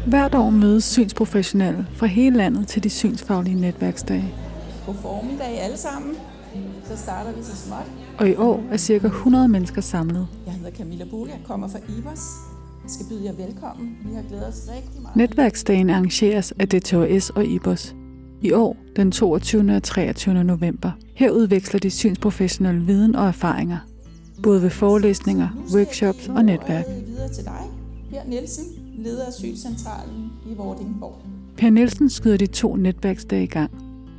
Hvert år mødes synsprofessionelle fra hele landet til de synsfaglige netværksdage. God formiddag alle sammen. Så starter vi så småt. Og i år er ca. 100 mennesker samlet. Jeg hedder Camilla Buhl, jeg kommer fra IBOS. Jeg skal byde jer velkommen. Vi har glædet os rigtig meget. Netværksdagen arrangeres af DTHS og IBOS. I år, den 22. og 23. november. Her udveksler de synsprofessionelle viden og erfaringer. Både ved forelæsninger, workshops og netværk. Videre til dig, Per Nielsen, leder af Synscentralen i Vordingborg. Per Nielsen skyder de 2 netværksdage i gang.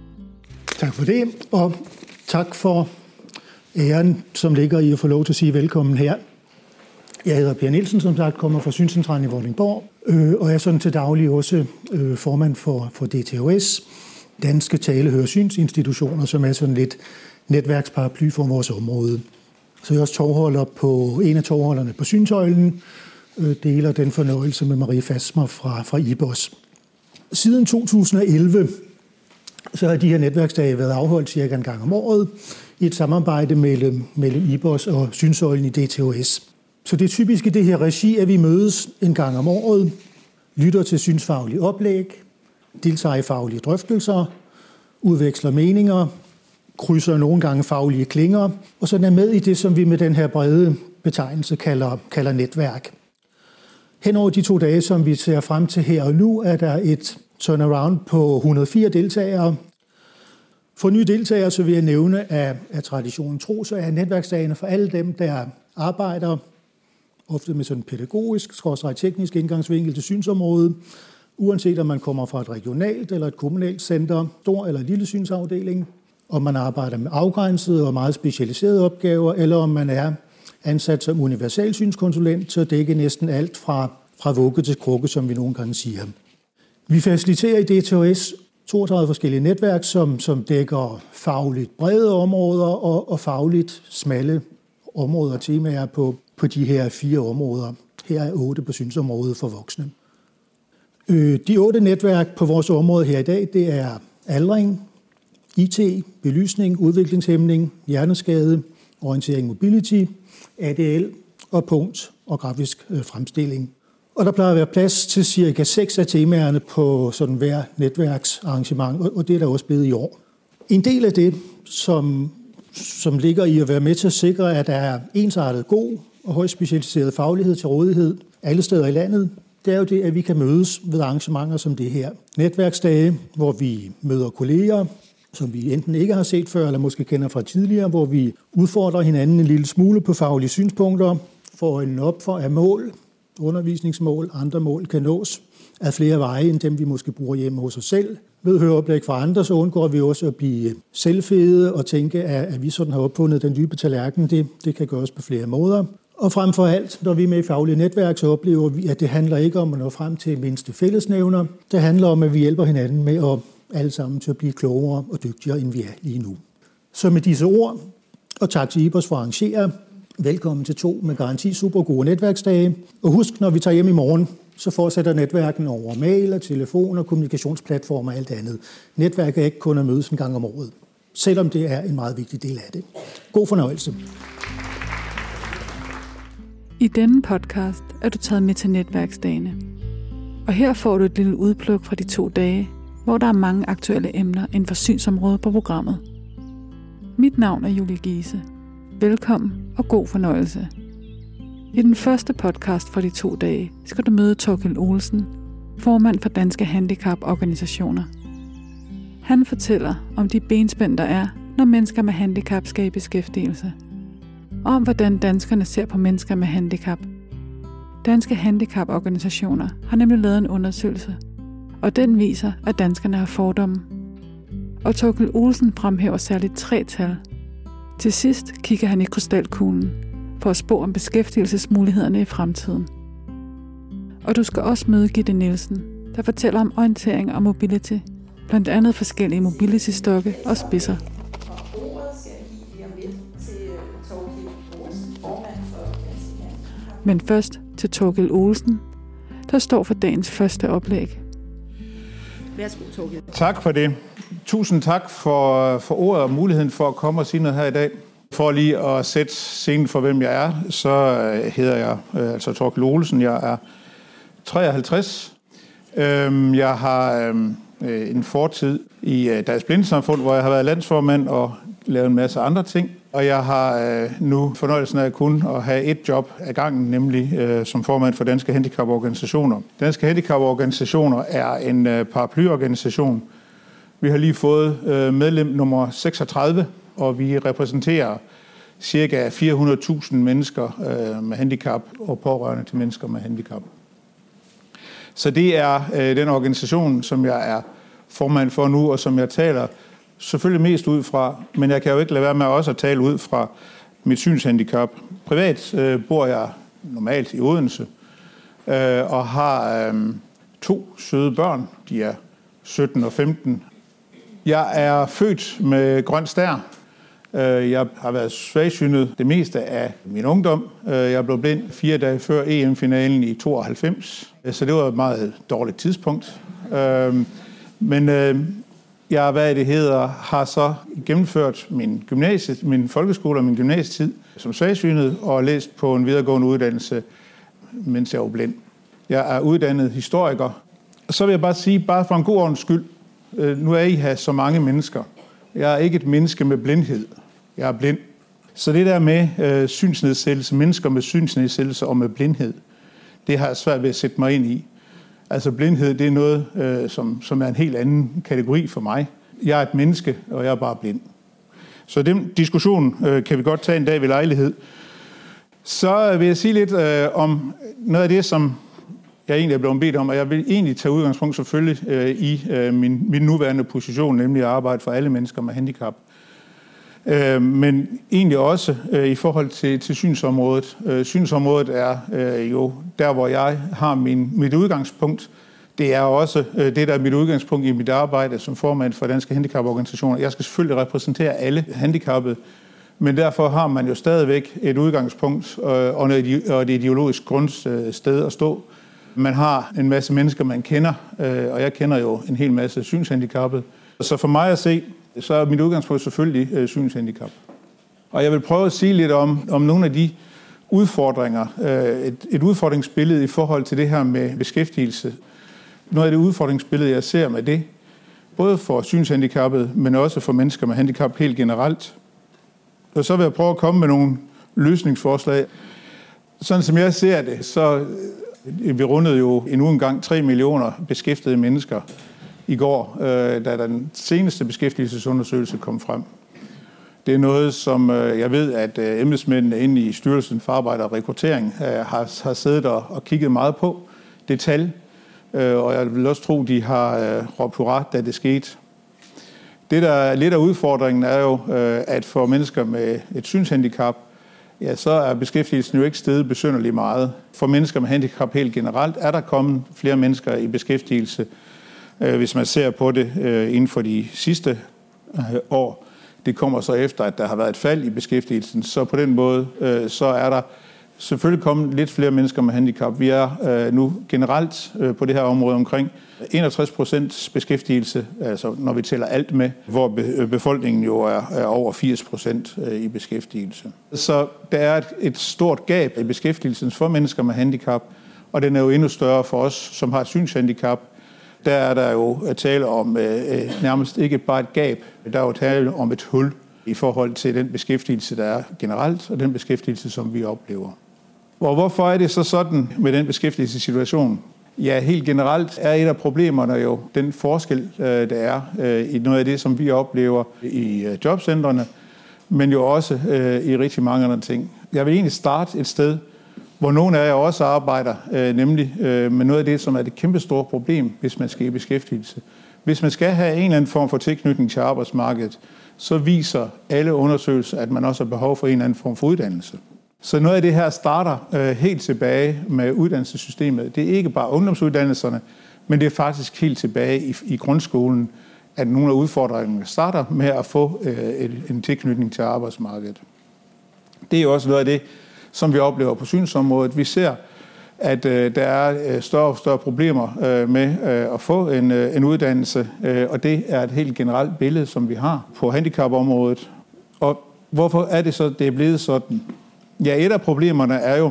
Tak for det, og tak for æren, som ligger i at få lov til at sige velkommen her. Jeg hedder Per Nielsen, som sagt, kommer fra Synscentralen i Vordingborg, og er sådan til daglig også formand for DTHS, Danske Tale- og Hørsynsinstitutioner, som er sådan lidt netværksparaply for vores område. Så jeg er også tovholder på en af tovholderne på Synsøjlen, deler den fornøjelse med Marie Fasmer fra IBOS. Siden 2011 så har de her netværksdage været afholdt cirka en gang om året i et samarbejde mellem IBOS og Synsøjlen i DTHS. Så det er typisk i det her regi, at vi mødes en gang om året, lytter til synsfaglige oplæg, deltager i faglige drøftelser, udveksler meninger, krydser nogle gange faglige klinger, og så er med i det, som vi med den her brede betegnelse kalder netværk. Henover de 2 dage, som vi ser frem til her og nu, er der et turnaround på 104 deltagere. For nye deltagere så vil jeg nævne, at traditionen tro, så er netværksdagene for alle dem, der arbejder ofte med sådan pædagogisk, teknisk indgangsvinkel til synsområdet, uanset om man kommer fra et regionalt eller et kommunalt center, stor eller lille synsafdeling, om man arbejder med afgrænsede og meget specialiserede opgaver, eller om man er ansat som universalsynskonsulent til at dække næsten alt fra vugge til krukke, som vi nogle gange siger. Vi faciliterer i DTHS 32 forskellige netværk, som dækker fagligt brede områder og fagligt smalle områder og temaer på de her 4 områder. Her er 8 på synsområdet for voksne. De 8 netværk på vores område her i dag, det er aldring, IT, belysning, udviklingshæmning, hjerneskade, orientering mobility, ADL og punkt og grafisk fremstilling. Og der plejer at være plads til cirka 6 af temaerne på sådan hver netværksarrangement, og det er der også blevet i år. En del af det, som ligger i at være med til at sikre, at der er ensartet god og højt specialiseret faglighed til rådighed alle steder i landet, det er jo det, at vi kan mødes ved arrangementer som det her. Netværksdage, hvor vi møder kolleger, som vi enten ikke har set før, eller måske kender fra tidligere, hvor vi udfordrer hinanden en lille smule på faglige synspunkter, får øjnene op for, at mål, undervisningsmål, andre mål kan nås af flere veje, end dem vi måske bruger hjemme hos os selv. Ved at høre oplæg fra andre, så undgår vi også at blive selvfede og tænke, at vi sådan har opfundet den dybe tallerken. Det kan gøres på flere måder. Og frem for alt, når vi er med i faglige netværk, så oplever vi, at det handler ikke om at nå frem til mindste fællesnævner. Det handler om, at vi hjælper hinanden med at alle sammen til at blive klogere og dygtigere, end vi er lige nu. Så med disse ord, og tak til IBOS for at arrangere. Velkommen til 2 med garanti super gode netværksdage. Og husk, når vi tager hjem i morgen, så fortsætter netværken over mail og telefon og kommunikationsplatformer og alt andet. Netværket er ikke kun at mødes en gang om året, selvom det er en meget vigtig del af det. God fornøjelse. I denne podcast er du taget med til netværksdagene. Og her får du et lille udpluk fra de 2 dage, hvor der er mange aktuelle emner inden for synsområdet på programmet. Mit navn er Julie Giese. Velkommen og god fornøjelse. I den første podcast for de 2 dage skal du møde Thorkild Olsen, formand for Danske Handicaporganisationer. Han fortæller om de benspænd, der er, når mennesker med handicap skal i beskæftigelse. Og om hvordan danskerne ser på mennesker med handicap. Danske Handicaporganisationer har nemlig lavet en undersøgelse, og den viser, at danskerne har fordomme. Og Thorkild Olsen fremhæver særligt 3 tal. Til sidst kigger han i krystalkuglen for at spå om beskæftigelsesmulighederne i fremtiden. Og du skal også møde Gitte Nielsen, der fortæller om orientering og mobility, blandt andet forskellige mobility-stokke og spidser. Men først til Thorkild Olsen, der står for dagens første oplæg. Værsgo, Thorkild. Tak for det. Tusind tak for ordet og muligheden for at komme og sige noget her i dag. For lige at sætte scenen for, hvem jeg er, så hedder jeg Thorkild Olsen. Jeg er 53, Jeg har en fortid i Dansk Blindesamfund, hvor jeg har været landsformand og lavet en masse andre ting. Og jeg har nu fornøjelsen af kun at have et job ad gangen, nemlig som formand for Danske Handicaporganisationer. Danske Handicaporganisationer er en paraplyorganisation. Vi har lige fået medlem nummer 36, og vi repræsenterer ca. 400.000 mennesker med handicap og pårørende til mennesker med handicap. Så det er den organisation, som jeg er formand for nu, og som jeg taler selvfølgelig mest ud fra, men jeg kan jo ikke lade være med også at tale ud fra mit synshandicap. Privat bor jeg normalt i Odense og har 2 søde børn. De er 17 og 15. Jeg er født med grøn stær. Jeg har været svagsynet det meste af min ungdom. Jeg blev blind 4 dage før EM-finalen i 92, så det var et meget dårligt tidspunkt. Men jeg har så gennemført min folkeskole og min gymnasietid som svagsynet og læst på en videregående uddannelse, mens jeg var blind. Jeg er uddannet historiker. Så vil jeg bare sige, bare for en god ordens skyld, nu er I her så mange mennesker. Jeg er ikke et menneske med blindhed. Jeg er blind. Så det der med synsnedsættelse, mennesker med synsnedsættelse og med blindhed, det har jeg svært ved at sætte mig ind i. Altså blindhed, det er noget, som er en helt anden kategori for mig. Jeg er et menneske, og jeg er bare blind. Så den diskussion kan vi godt tage en dag ved lejlighed. Så vil jeg sige lidt om noget af det, som jeg egentlig er blevet bedt om, og jeg vil egentlig tage udgangspunkt selvfølgelig i min nuværende position, nemlig at arbejde for alle mennesker med handicap. Men egentlig også i forhold til synsområdet. Synsområdet er jo der, hvor jeg har mit udgangspunkt. Det er også det, der er mit udgangspunkt i mit arbejde som formand for Danske Handicaporganisationer. Jeg skal selvfølgelig repræsentere alle handicappede, men derfor har man jo stadigvæk et udgangspunkt og et ideologisk grundsted at stå. Man har en masse mennesker, man kender, og jeg kender jo en hel masse synshandicappede. Så for mig at se, så er mit udgangspunkt selvfølgelig synshandicap. Og jeg vil prøve at sige lidt om nogle af de udfordringer, et udfordringsbillede i forhold til det her med beskæftigelse. Noget af det udfordringsbillede, jeg ser med det, både for synshandicappede, men også for mennesker med handicap helt generelt. Og så vil jeg prøve at komme med nogle løsningsforslag. Sådan som jeg ser det, så vi rundede jo endnu en gang 3 millioner beskæftigede mennesker i går, da den seneste beskæftigelsesundersøgelse kom frem. Det er noget, som jeg ved, at embedsmændene inde i Styrelsen for Arbejde og Rekruttering har siddet og kigget meget på det tal, og jeg vil også tro, de har råbt hurra, da det skete. Det, der er lidt af udfordringen, er jo, at for mennesker med et synshandicap, ja, så er beskæftigelsen jo ikke steget besynderligt meget. For mennesker med handicap helt generelt er der kommet flere mennesker i beskæftigelse, hvis man ser på det inden for de sidste år. Det kommer så efter, at der har været et fald i beskæftigelsen. Så på den måde, så er der selvfølgelig kommet lidt flere mennesker med handicap. Vi er nu generelt på det her område omkring 61% beskæftigelse, altså når vi tæller alt med, hvor befolkningen jo er over 80% i beskæftigelse. Så der er et stort gab i beskæftigelsen for mennesker med handicap, og den er jo endnu større for os, som har et synshandicap. Der er der jo tale om nærmest ikke bare et gab, der er jo tale om et hul i forhold til den beskæftigelse, der er generelt, og den beskæftigelse, som vi oplever. Og hvorfor er det så sådan med den beskæftigelsessituation? Ja, helt generelt er et af problemerne jo den forskel, der er i noget af det, som vi oplever i jobcentrene, men jo også i rigtig mange andre ting. Jeg vil egentlig starte et sted, hvor nogle af jer også arbejder, nemlig med noget af det, som er det kæmpe store problem, hvis man skal i beskæftigelse. Hvis man skal have en eller anden form for tilknytning til arbejdsmarkedet, så viser alle undersøgelser, at man også har behov for en eller anden form for uddannelse. Så noget af det her starter helt tilbage med uddannelsessystemet. Det er ikke bare ungdomsuddannelserne, men det er faktisk helt tilbage i grundskolen, at nogle af udfordringerne starter med at få en tilknytning til arbejdsmarkedet. Det er jo også noget af det, som vi oplever på synsområdet. Vi ser, at der er større og større problemer med at få en uddannelse, og det er et helt generelt billede, som vi har på handicapområdet. Og hvorfor er det så, det er blevet sådan? Ja, et af problemerne er jo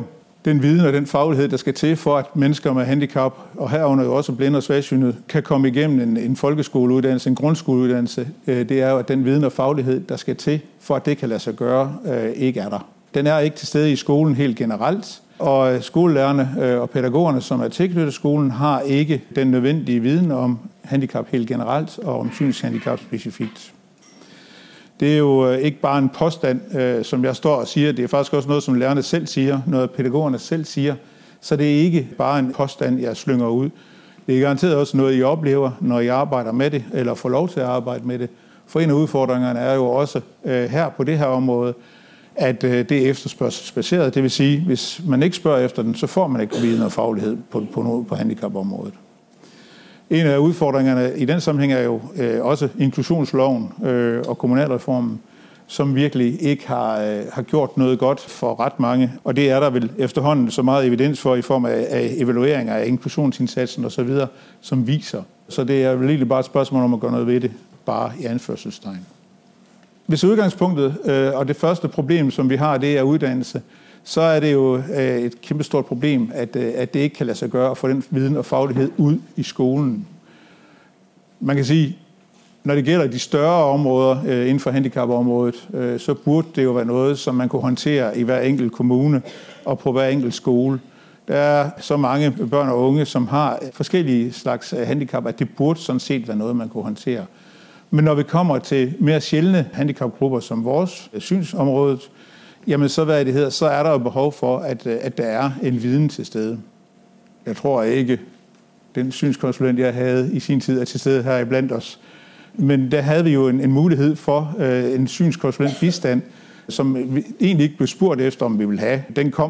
den viden og den faglighed, der skal til for, at mennesker med handicap, og herunder jo også blinde og svagsynede, kan komme igennem en folkeskoleuddannelse, en grundskoleuddannelse. Det er jo, at den viden og faglighed, der skal til, for at det kan lade sig gøre, ikke er der. Den er ikke til stede i skolen helt generelt, og skolelærerne og pædagogerne, som er tilknyttet skolen, har ikke den nødvendige viden om handicap helt generelt og om synshandicap specifikt. Det er jo ikke bare en påstand, som jeg står og siger. Det er faktisk også noget, som lærerne selv siger, noget pædagogerne selv siger. Så det er ikke bare en påstand, jeg slynger ud. Det er garanteret også noget, I oplever, når I arbejder med det, eller får lov til at arbejde med det. For en af udfordringerne er jo også her på det her område, at det er efterspørgselsbaseret. Det vil sige, hvis man ikke spørger efter den, så får man ikke viden og faglighed på handicapområdet. En af udfordringerne i den sammenhæng er jo også inklusionsloven og kommunalreformen, som virkelig ikke har gjort noget godt for ret mange. Og det er der vel efterhånden så meget evidens for i form af evalueringer af inklusionsindsatsen osv., som viser. Så det er vel egentlig bare et spørgsmål om at gøre noget ved det, bare i anførselstegn. Hvis udgangspunktet og det første problem, som vi har, det er uddannelse, så er det jo et kæmpestort problem, at det ikke kan lade sig gøre at få den viden og faglighed ud i skolen. Man kan sige, når det gælder de større områder inden for handicapområdet, så burde det jo være noget, som man kunne håndtere i hver enkelt kommune og på hver enkelt skole. Der er så mange børn og unge, som har forskellige slags handicap, at det burde sådan set være noget, man kunne håndtere. Men når vi kommer til mere sjældne handicapgrupper som vores synsområdet, jamen så så er der jo behov for, at der er en viden til stede. Jeg tror ikke, den synskonsulent, jeg havde i sin tid, er til stede her iblandt os. Men der havde vi jo en mulighed for en synskonsulent bistand, som vi egentlig ikke blev spurgt efter, om vi ville have. Den kom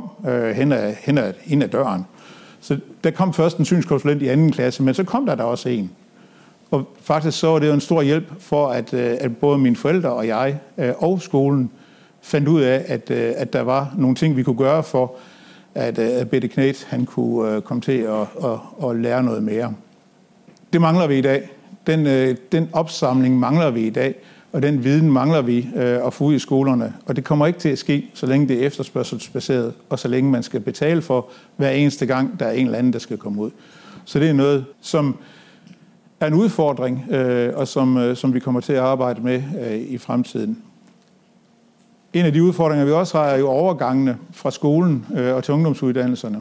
hen ad døren. Så der kom først en synskonsulent i 2. klasse, men så kom der også en. Og faktisk så var det jo en stor hjælp for, at både mine forældre og jeg og skolen fandt ud af, at der var nogle ting, vi kunne gøre for, at Bette Knet, han kunne komme til at lære noget mere. Det mangler vi i dag. Den opsamling mangler vi i dag, og den viden mangler vi at få ud i skolerne. Og det kommer ikke til at ske, så længe det er efterspørgselsbaseret, og så længe man skal betale for hver eneste gang, der er en eller anden, der skal komme ud. Så det er noget, som er en udfordring, og som vi kommer til at arbejde med i fremtiden. En af de udfordringer, vi også har, er jo overgangene fra skolen og til ungdomsuddannelserne.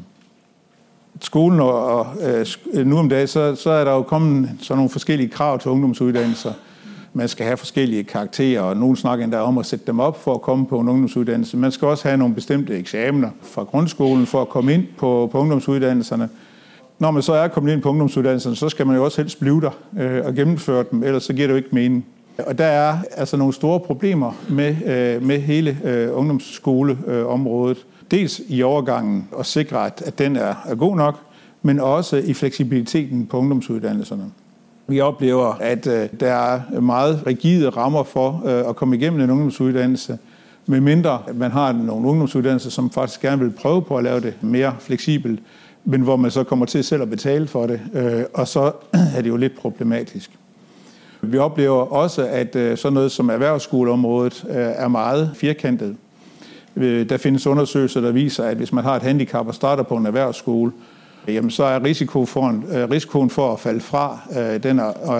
Skolen og nu om dagen, så er der jo kommet sådan nogle forskellige krav til ungdomsuddannelser. Man skal have forskellige karakterer, og nogen snakker endda om at sætte dem op for at komme på en ungdomsuddannelse. Man skal også have nogle bestemte eksamener fra grundskolen for at komme ind på ungdomsuddannelserne. Når man så er kommet ind på ungdomsuddannelserne, så skal man jo også helst blive der og gennemføre dem, ellers så giver det jo ikke mening. Og der er altså nogle store problemer med hele ungdomsskoleområdet. Dels i overgangen at sikre, at den er god nok, men også i fleksibiliteten på ungdomsuddannelserne. Vi oplever, at der er meget rigide rammer for at komme igennem en ungdomsuddannelse, medmindre man har nogle ungdomsuddannelser, som faktisk gerne vil prøve på at lave det mere fleksibelt, men hvor man så kommer til selv at betale for det, og så er det jo lidt problematisk. Vi oplever også, at sådan noget som erhvervsskoleområdet er meget firkantet. Der findes undersøgelser, der viser, at hvis man har et handicap og starter på en erhvervsskole, jamen så er risikoen for at falde fra, den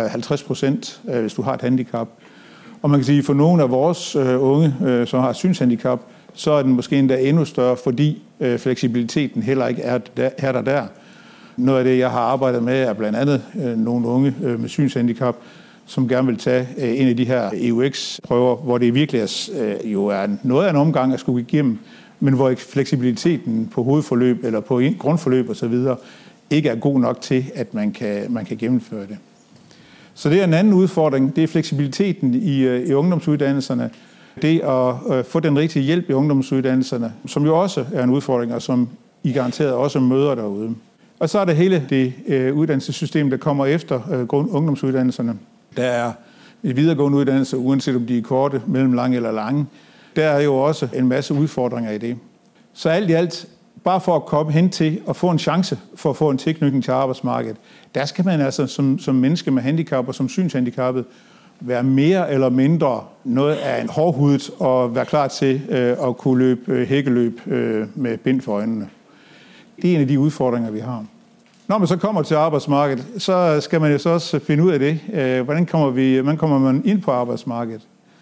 er 50%, hvis du har et handicap. Og man kan sige, at for nogle af vores unge, som har synshandicap, så er den måske endda endnu større, fordi fleksibiliteten heller ikke er der. Noget af det, jeg har arbejdet med, er blandt andet nogle unge med synshandicap, som gerne vil tage en af de her EUX-prøver, hvor det virkelig jo er noget af en omgang at skulle igennem, men hvor fleksibiliteten på hovedforløb eller på grundforløb osv. ikke er god nok til, at man kan gennemføre det. Så det er en anden udfordring, det er fleksibiliteten i ungdomsuddannelserne. Det at få den rigtige hjælp i ungdomsuddannelserne, som jo også er en udfordring, og som I garanteret også møder derude. Og så er der hele det uddannelsessystem, der kommer efter ungdomsuddannelserne. Der er videregående uddannelser, uanset om de er korte, mellemlange eller lange. Der er jo også en masse udfordringer i det. Så alt i alt, bare for at komme hen til at få en chance for at få en tilknytning til arbejdsmarkedet, der skal man altså som menneske med handicap og som synshandicappet være mere eller mindre noget af en hårdhudet og være klar til at kunne løbe hækkeløb med bind for øjnene. Det er en af de udfordringer, vi har. Når man så kommer til arbejdsmarkedet, så skal man jo så også finde ud af det. Hvordan kommer man ind på arbejdsmarkedet?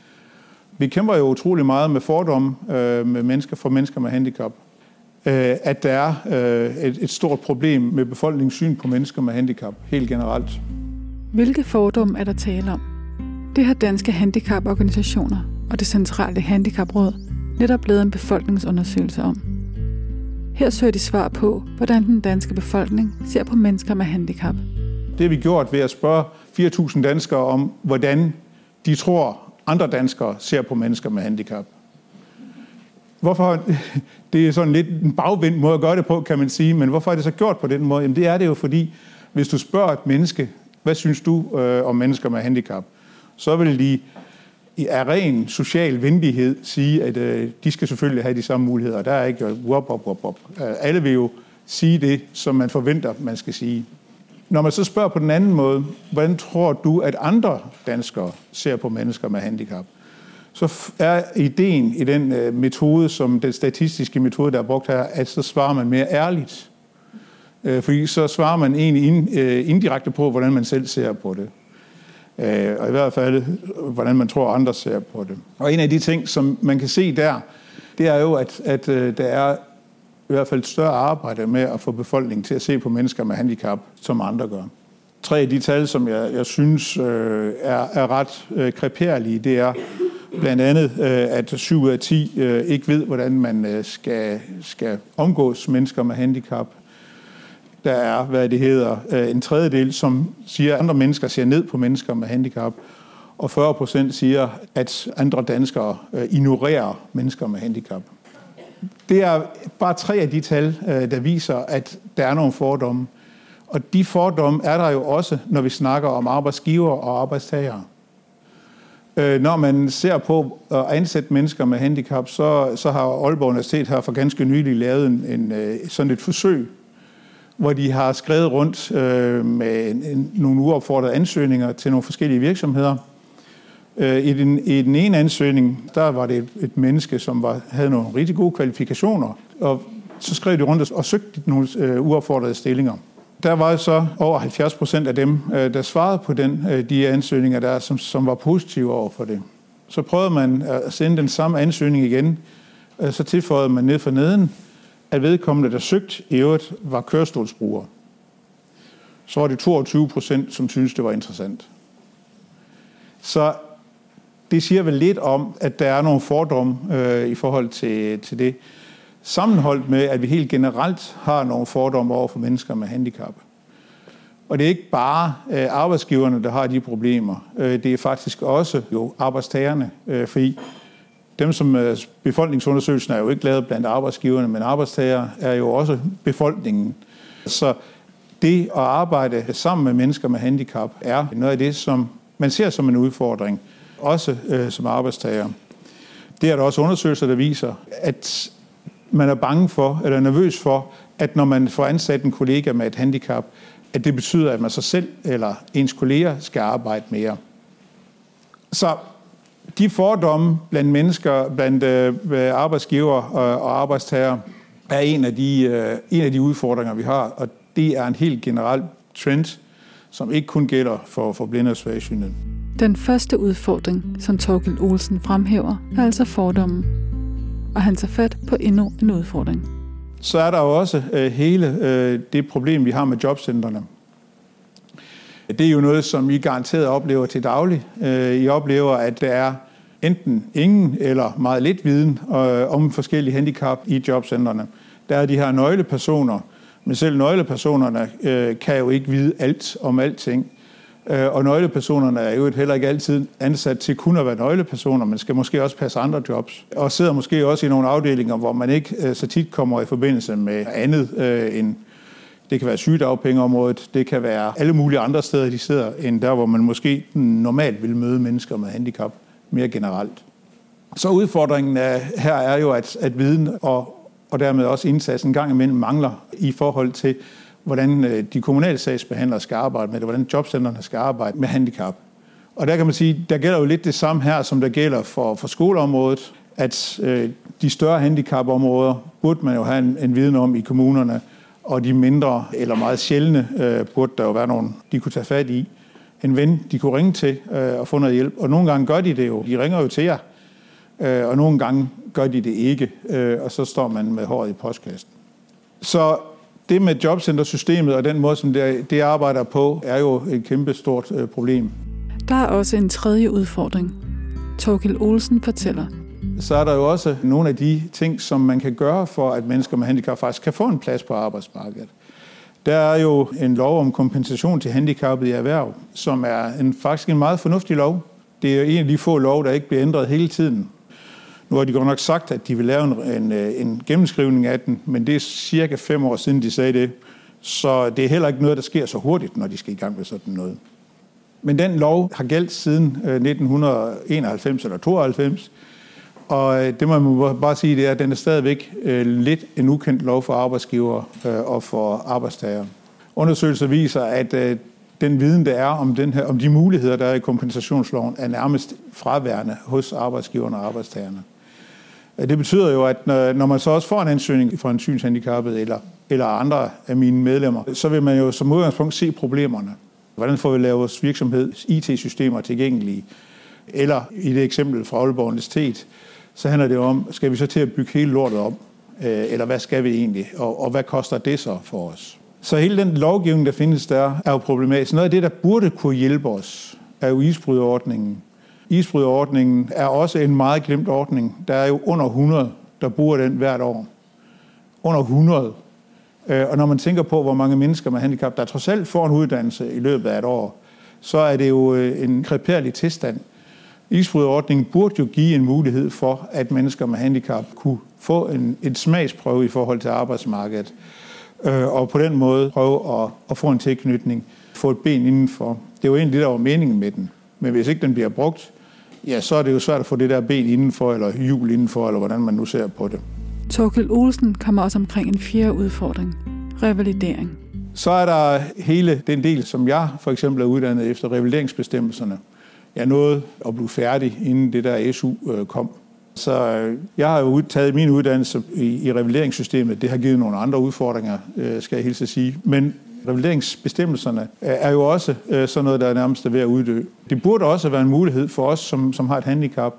Vi kæmper jo utrolig meget med fordomme for mennesker med handicap. At der er et stort problem med befolkningens syn på mennesker med handicap, helt generelt. Hvilke fordomme er der tale om? Det har Danske Handicaporganisationer og det Centrale Handicapråd netop lavet en befolkningsundersøgelse om. Her søger de svar på, hvordan den danske befolkning ser på mennesker med handicap. Det har vi gjort ved at spørge 4.000 danskere om, hvordan de tror, andre danskere ser på mennesker med handicap. Hvorfor? Det er sådan lidt en bagvendt måde at gøre det på, kan man sige, men hvorfor er det så gjort på den måde? Jamen det er det jo, fordi hvis du spørger et menneske, hvad synes du om mennesker med handicap, så vil de af ren social venlighed sige, at de skal selvfølgelig have de samme muligheder. Der er ikke alle vil jo sige det, som man forventer, man skal sige. Når man så spørger på den anden måde, hvordan tror du, at andre danskere ser på mennesker med handicap, så er ideen i den metode, som den statistiske metode, der er brugt her, at så svarer man mere ærligt. Fordi så svarer man egentlig indirekte på, hvordan man selv ser på det. Og i hvert fald, hvordan man tror, andre ser på det. Og en af de ting, som man kan se der, det er jo, at der er i hvert fald et større arbejde med at få befolkningen til at se på mennesker med handicap, som andre gør. 3 af de tal, som jeg synes er ret kreperlige, det er blandt andet, at 7 ud af 10 ikke ved, hvordan man skal omgås mennesker med handicap. Der er, en tredjedel, som siger, at andre mennesker ser ned på mennesker med handicap, og 40% siger, at andre danskere ignorerer mennesker med handicap. Det er bare 3 af de tal, der viser, at der er nogle fordomme. Og de fordomme er der jo også, når vi snakker om arbejdsgiver og arbejdstagere. Når man ser på at ansætte mennesker med handicap, så har Aalborg Universitet her for ganske nylig lavet sådan et forsøg, hvor de har skrevet rundt med nogle uopfordrede ansøgninger til nogle forskellige virksomheder. I den ene ansøgning, der var det et menneske, som havde nogle rigtig gode kvalifikationer, og så skrev de rundt og søgte nogle uopfordrede stillinger. Der var så over 70% af dem, der svarede på de ansøgninger, der som var positive over for det. Så prøvede man at sende den samme ansøgning igen, så tilføjede man ned for neden, at vedkommende, der søgte i øvrigt, var kørestolsbruger. Så var det 22%, som syntes, det var interessant. Så det siger vel lidt om, at der er nogle fordomme i forhold til det. Sammenholdt med, at vi helt generelt har nogle fordomme over for mennesker med handicap. Og det er ikke bare arbejdsgiverne, der har de problemer. Det er faktisk også jo arbejdstagerne, fordi dem, som befolkningsundersøgelsen er jo ikke lavet blandt arbejdsgiverne, men arbejdstagere er jo også befolkningen. Så det at arbejde sammen med mennesker med handicap er noget af det, som man ser som en udfordring, også som arbejdstager. Det er der også undersøgelser, der viser, at man er bange for, eller nervøs for, at når man får ansat en kollega med et handicap, at det betyder, at man sig selv eller ens kolleger skal arbejde mere. Så de fordomme blandt mennesker, blandt arbejdsgiver og arbejdstagere, er en af de udfordringer, vi har, og det er en helt generel trend, som ikke kun gælder for blinde og svagsynede. Den første udfordring, som Thorkild Olsen fremhæver, er altså fordommen. Og han tager fat på endnu en udfordring. Så er der jo også hele det problem, vi har med jobcentrene. Det er jo noget, som I garanteret oplever til daglig. I oplever, at der er enten ingen eller meget lidt viden om forskellige handicap i jobcentrene. Der er de her nøglepersoner, men selv nøglepersonerne kan jo ikke vide alt om alting. Og nøglepersonerne er jo heller ikke altid ansat til kun at være nøglepersoner, men skal måske også passe andre jobs. Og sidder måske også i nogle afdelinger, hvor man ikke så tit kommer i forbindelse med andet end, det kan være sygedagpengeområdet, det kan være alle mulige andre steder, de sidder, end der, hvor man måske normalt vil møde mennesker med handicap mere generelt. Så udfordringen her er jo, at viden og dermed også indsatsen en gang imellem mangler i forhold til, hvordan de kommunale sagsbehandlere skal arbejde med det, hvordan jobcentrene skal arbejde med handicap. Og der kan man sige, der gælder jo lidt det samme her, som der gælder for skoleområdet, at de større handicapområder burde man jo have en viden om i kommunerne, og de mindre eller meget sjældne burde der jo være nogen, de kunne tage fat i. En ven, de kunne ringe til og få noget hjælp. Og nogle gange gør de det jo. De ringer jo til jer. Og nogle gange gør de det ikke. Og så står man med håret i postkassen. Så det med jobcentersystemet og den måde, som det arbejder på, er jo et kæmpe stort problem. Der er også en tredje udfordring. Thorkild Olsen fortæller. Så er der jo også nogle af de ting, som man kan gøre for, at mennesker med handicap faktisk kan få en plads på arbejdsmarkedet. Der er jo en lov om kompensation til handicappede i erhverv, som er faktisk en meget fornuftig lov. Det er en af de få lov, der ikke bliver ændret hele tiden. Nu har de godt nok sagt, at de vil lave en gennemskrivning af den, men det er cirka 5 år siden, de sagde det. Så det er heller ikke noget, der sker så hurtigt, når de skal i gang med sådan noget. Men den lov har gældt siden 1991 eller 92, og det må bare sige, det er, at den er stadigvæk lidt en ukendt lov for arbejdsgivere og for arbejdstagere. Undersøgelser viser, at den viden, der er om de muligheder, der er i kompensationsloven, er nærmest fraværende hos arbejdsgiverne og arbejdstagerne. Det betyder jo, at når man så også får en ansøgning fra en synshandicappet eller andre af mine medlemmer, så vil man jo som udgangspunkt se problemerne. Hvordan får vi lavet vores virksomheds IT-systemer tilgængelige? Eller i det eksempel fra Aalborg Universitet, så handler det om, skal vi så til at bygge hele lortet om? Eller hvad skal vi egentlig? Og hvad koster det så for os? Så hele den lovgivning, der findes der, er jo problematisk. Noget af det, der burde kunne hjælpe os, er jo isbryderordningen. Isbryderordningen er også en meget glemt ordning. Der er jo under 100, der bruger den hvert år. Under 100. Og når man tænker på, hvor mange mennesker med handicap, der trods alt får en uddannelse i løbet af et år, så er det jo en krepærlig tilstand. Isbryderordningen burde jo give en mulighed for, at mennesker med handicap kunne få en smagsprøve i forhold til arbejdsmarkedet, og på den måde prøve at få en tilknytning, få et ben indenfor. Det er jo egentlig det, der var meningen med den. Men hvis ikke den bliver brugt, ja, så er det jo svært at få det der ben indenfor, eller hjul indenfor, eller hvordan man nu ser på det. Thorkild Olsen kommer også omkring en 4. udfordring. Revalidering. Så er der hele den del, som jeg for eksempel er uddannet efter revalideringsbestemmelserne. Jeg nåede at blive færdig, inden det der SU kom. Så jeg har jo taget min uddannelse i revalideringssystemet. Det har givet nogle andre udfordringer, skal jeg hilse at sige. Men revalideringsbestemmelserne er jo også sådan noget, der er nærmest ved at uddø. Det burde også være en mulighed for os, som har et handicap,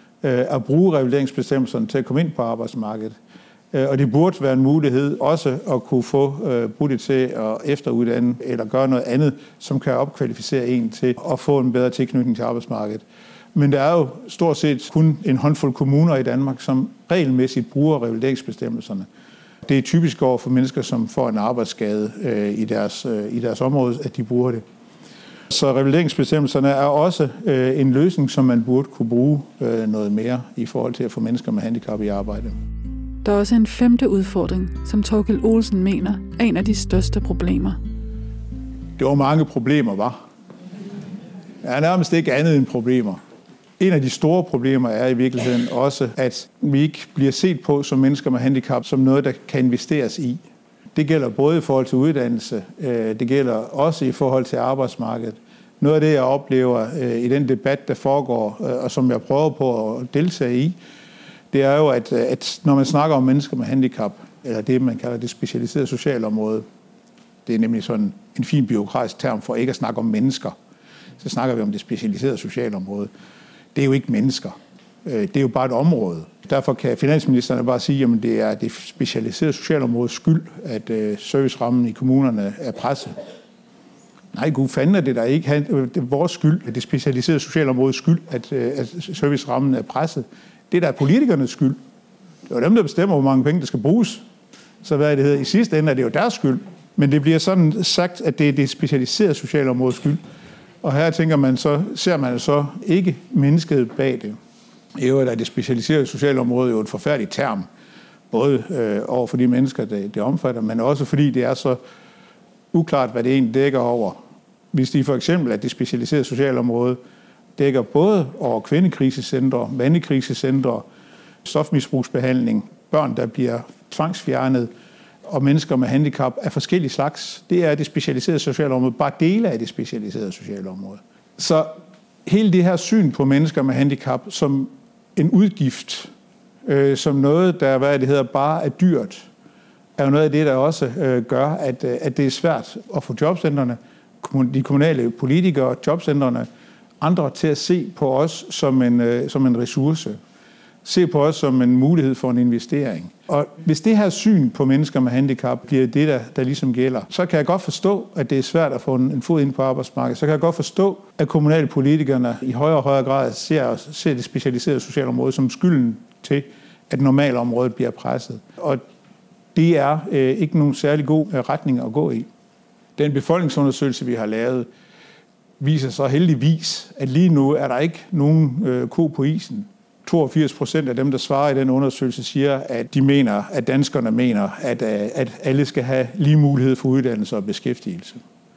at bruge revalideringsbestemmelserne til at komme ind på arbejdsmarkedet. Og det burde være en mulighed også at kunne få brugt det til at efteruddanne eller gøre noget andet, som kan opkvalificere en til at få en bedre tilknytning til arbejdsmarkedet. Men der er jo stort set kun en håndfuld kommuner i Danmark, som regelmæssigt bruger revalideringsbestemmelserne. Det er typisk over for mennesker, som får en arbejdsskade i deres område, at de bruger det. Så revalideringsbestemmelserne er også en løsning, som man burde kunne bruge noget mere i forhold til at få mennesker med handicap i arbejde. Der er også en 5. udfordring, som Thorkild Olsen mener er en af de største problemer. Det var mange problemer, var. Der er nærmest ikke andet end problemer. En af de store problemer er i virkeligheden også, at vi ikke bliver set på som mennesker med handicap som noget, der kan investeres i. Det gælder både i forhold til uddannelse, det gælder også i forhold til arbejdsmarkedet. Noget af det, jeg oplever i den debat, der foregår, og som jeg prøver på at deltage i, det er jo, at når man snakker om mennesker med handicap, eller det, man kalder det specialiserede socialområde, det er nemlig sådan en fin bureaukratisk term for ikke at snakke om mennesker, så snakker vi om det specialiserede socialområde. Det er jo ikke mennesker. Det er jo bare et område. Derfor kan finansministeren bare sige, at det er det specialiserede socialområdes skyld, at servicerammen i kommunerne er presset. Nej, gud fanden er det der ikke. Det er vores skyld, at det specialiserede socialområdes skyld, at servicerammen er presset. Det er da politikernes skyld. Det er jo dem, der bestemmer, hvor mange penge, der skal bruges. Så hvad det hedder, i sidste ende er det jo deres skyld. Men det bliver sådan sagt, at det er det specialiserede socialområdes skyld. Og her tænker man så, ser man så ikke mennesket bag det. I øvrigt er det specialiserede socialområde jo et forfærdeligt term. Både over for de mennesker, det omfatter, men også fordi det er så uklart, hvad det egentlig dækker over. Hvis de for eksempel, at det specialiserede socialområde dækker både over kvindekrisecentre, mandekrisecentre, stofmisbrugsbehandling, børn, der bliver tvangsfjernet, og mennesker med handicap af forskellige slags. Det er det specialiserede socialområde, bare dele af det specialiserede socialområde. Så hele det her syn på mennesker med handicap som en udgift, som noget, der bare er dyrt, er jo noget af det, der også gør, at det er svært at få jobcentrene, de kommunale politikere, jobcentrene, andre til at se på os som en ressource. Se på os som en mulighed for en investering. Og hvis det her syn på mennesker med handicap bliver det, der ligesom gælder, så kan jeg godt forstå, at det er svært at få en fod ind på arbejdsmarkedet. Så kan jeg godt forstå, at kommunalpolitikerne i højere og højere grad ser det specialiserede socialområde som skylden til, at normalområdet bliver presset. Og det er ikke nogen særlig god retning at gå i. Den befolkningsundersøgelse, vi har lavet, viser så heldigvis, at lige nu er der ikke nogen ko på isen. 82% af dem, der svarer i den undersøgelse, siger, at danskerne mener, at alle skal have lige mulighed for uddannelse og beskæftigelse.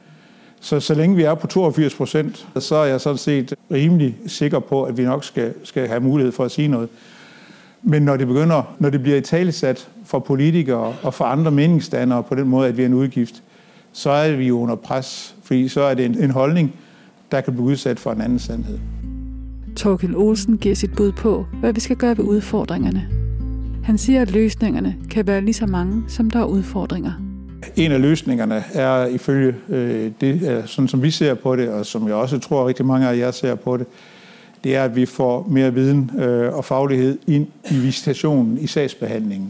Så længe vi er på 82%, så er jeg sådan set rimelig sikker på, at vi nok skal have mulighed for at sige noget. Men når det bliver italesat for politikere og for andre meningsdannere på den måde, at vi er en udgift, så er vi jo under pres, fordi så er det en holdning, der kan blive udsat for en anden sandhed. Thorkild Olsen giver sit bud på, hvad vi skal gøre ved udfordringerne. Han siger, at løsningerne kan være lige så mange, som der er udfordringer. En af løsningerne er ifølge det, sådan som vi ser på det, og som jeg også tror rigtig mange af jer ser på det, det er, at vi får mere viden og faglighed ind i visitationen, i sagsbehandlingen.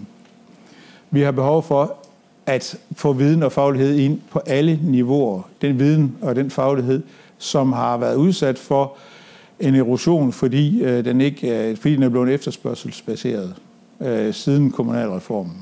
Vi har behov for at få viden og faglighed ind på alle niveauer. Den viden og den faglighed, som har været udsat for en erosion, fordi den er blevet efterspørgselsbaseret siden kommunalreformen.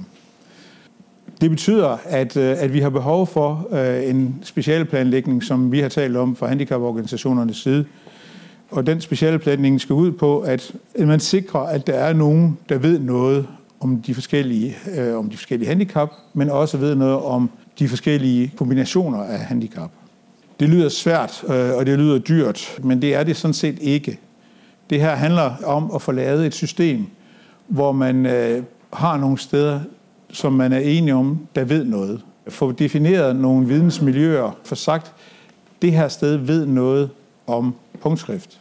Det betyder, at vi har behov for en specialplanlægning, som vi har talt om fra handicaporganisationernes side. Og den specialplanlægning skal ud på, at man sikrer, at der er nogen, der ved noget om de forskellige handicap, men også ved noget om de forskellige kombinationer af handicap. Det lyder svært, og det lyder dyrt, men det er det sådan set ikke. Det her handler om at få lavet et system, hvor man har nogle steder, som man er enige om, der ved noget. Få defineret nogle vidensmiljøer, for sagt, det her sted ved noget om punktskrift.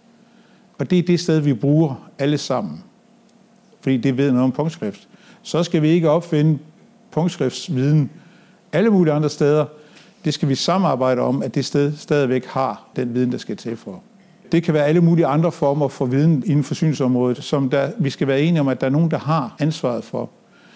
Og det er det sted, vi bruger alle sammen, fordi det ved noget om punktskrift. Så skal vi ikke opfinde punktskriftsviden alle mulige andre steder. Det skal vi samarbejde om, at det sted stadigvæk har den viden, der skal til for. Det kan være alle mulige andre former for viden inden for synsområdet, som vi skal være enige om, at der er nogen, der har ansvaret for.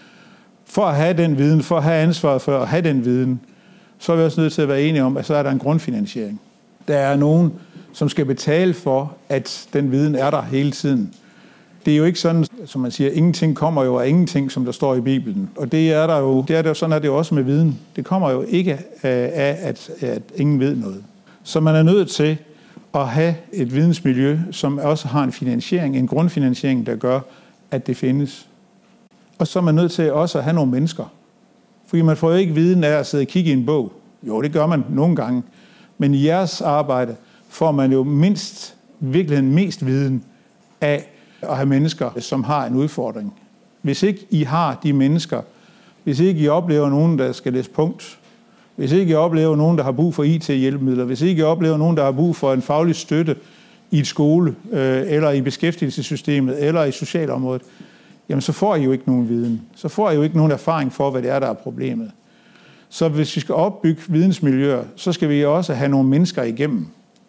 For at have den viden, for at have ansvaret for at have den viden, så er vi også nødt til at være enige om, at så er der en grundfinansiering. Der er nogen, som skal betale for, at den viden er der hele tiden. Det er jo ikke sådan, som man siger, ingenting kommer jo af ingenting, som der står i Bibelen. Og det er der jo, sådan er det jo også med viden. Det kommer jo ikke af, at ingen ved noget. Så man er nødt til at have et vidensmiljø, som også har en finansiering, en grundfinansiering, der gør, at det findes. Og så er man nødt til også at have nogle mennesker. Fordi man får jo ikke viden af at sidde og kigge i en bog. Jo, det gør man nogle gange. Men i jeres arbejde får man jo virkelig mest viden af at have mennesker, som har en udfordring. Hvis ikke I har de mennesker, hvis ikke I oplever nogen, der skal læse punkt, hvis ikke I oplever nogen, der har brug for IT-hjælpemidler, hvis ikke I oplever nogen, der har brug for en faglig støtte i et skole, eller i beskæftigelsessystemet, eller i socialområdet, jamen så får I jo ikke nogen viden. Så får I jo ikke nogen erfaring for, hvad det er, der er problemet. Så hvis vi skal opbygge vidensmiljøer, så skal vi også have nogle mennesker igennem.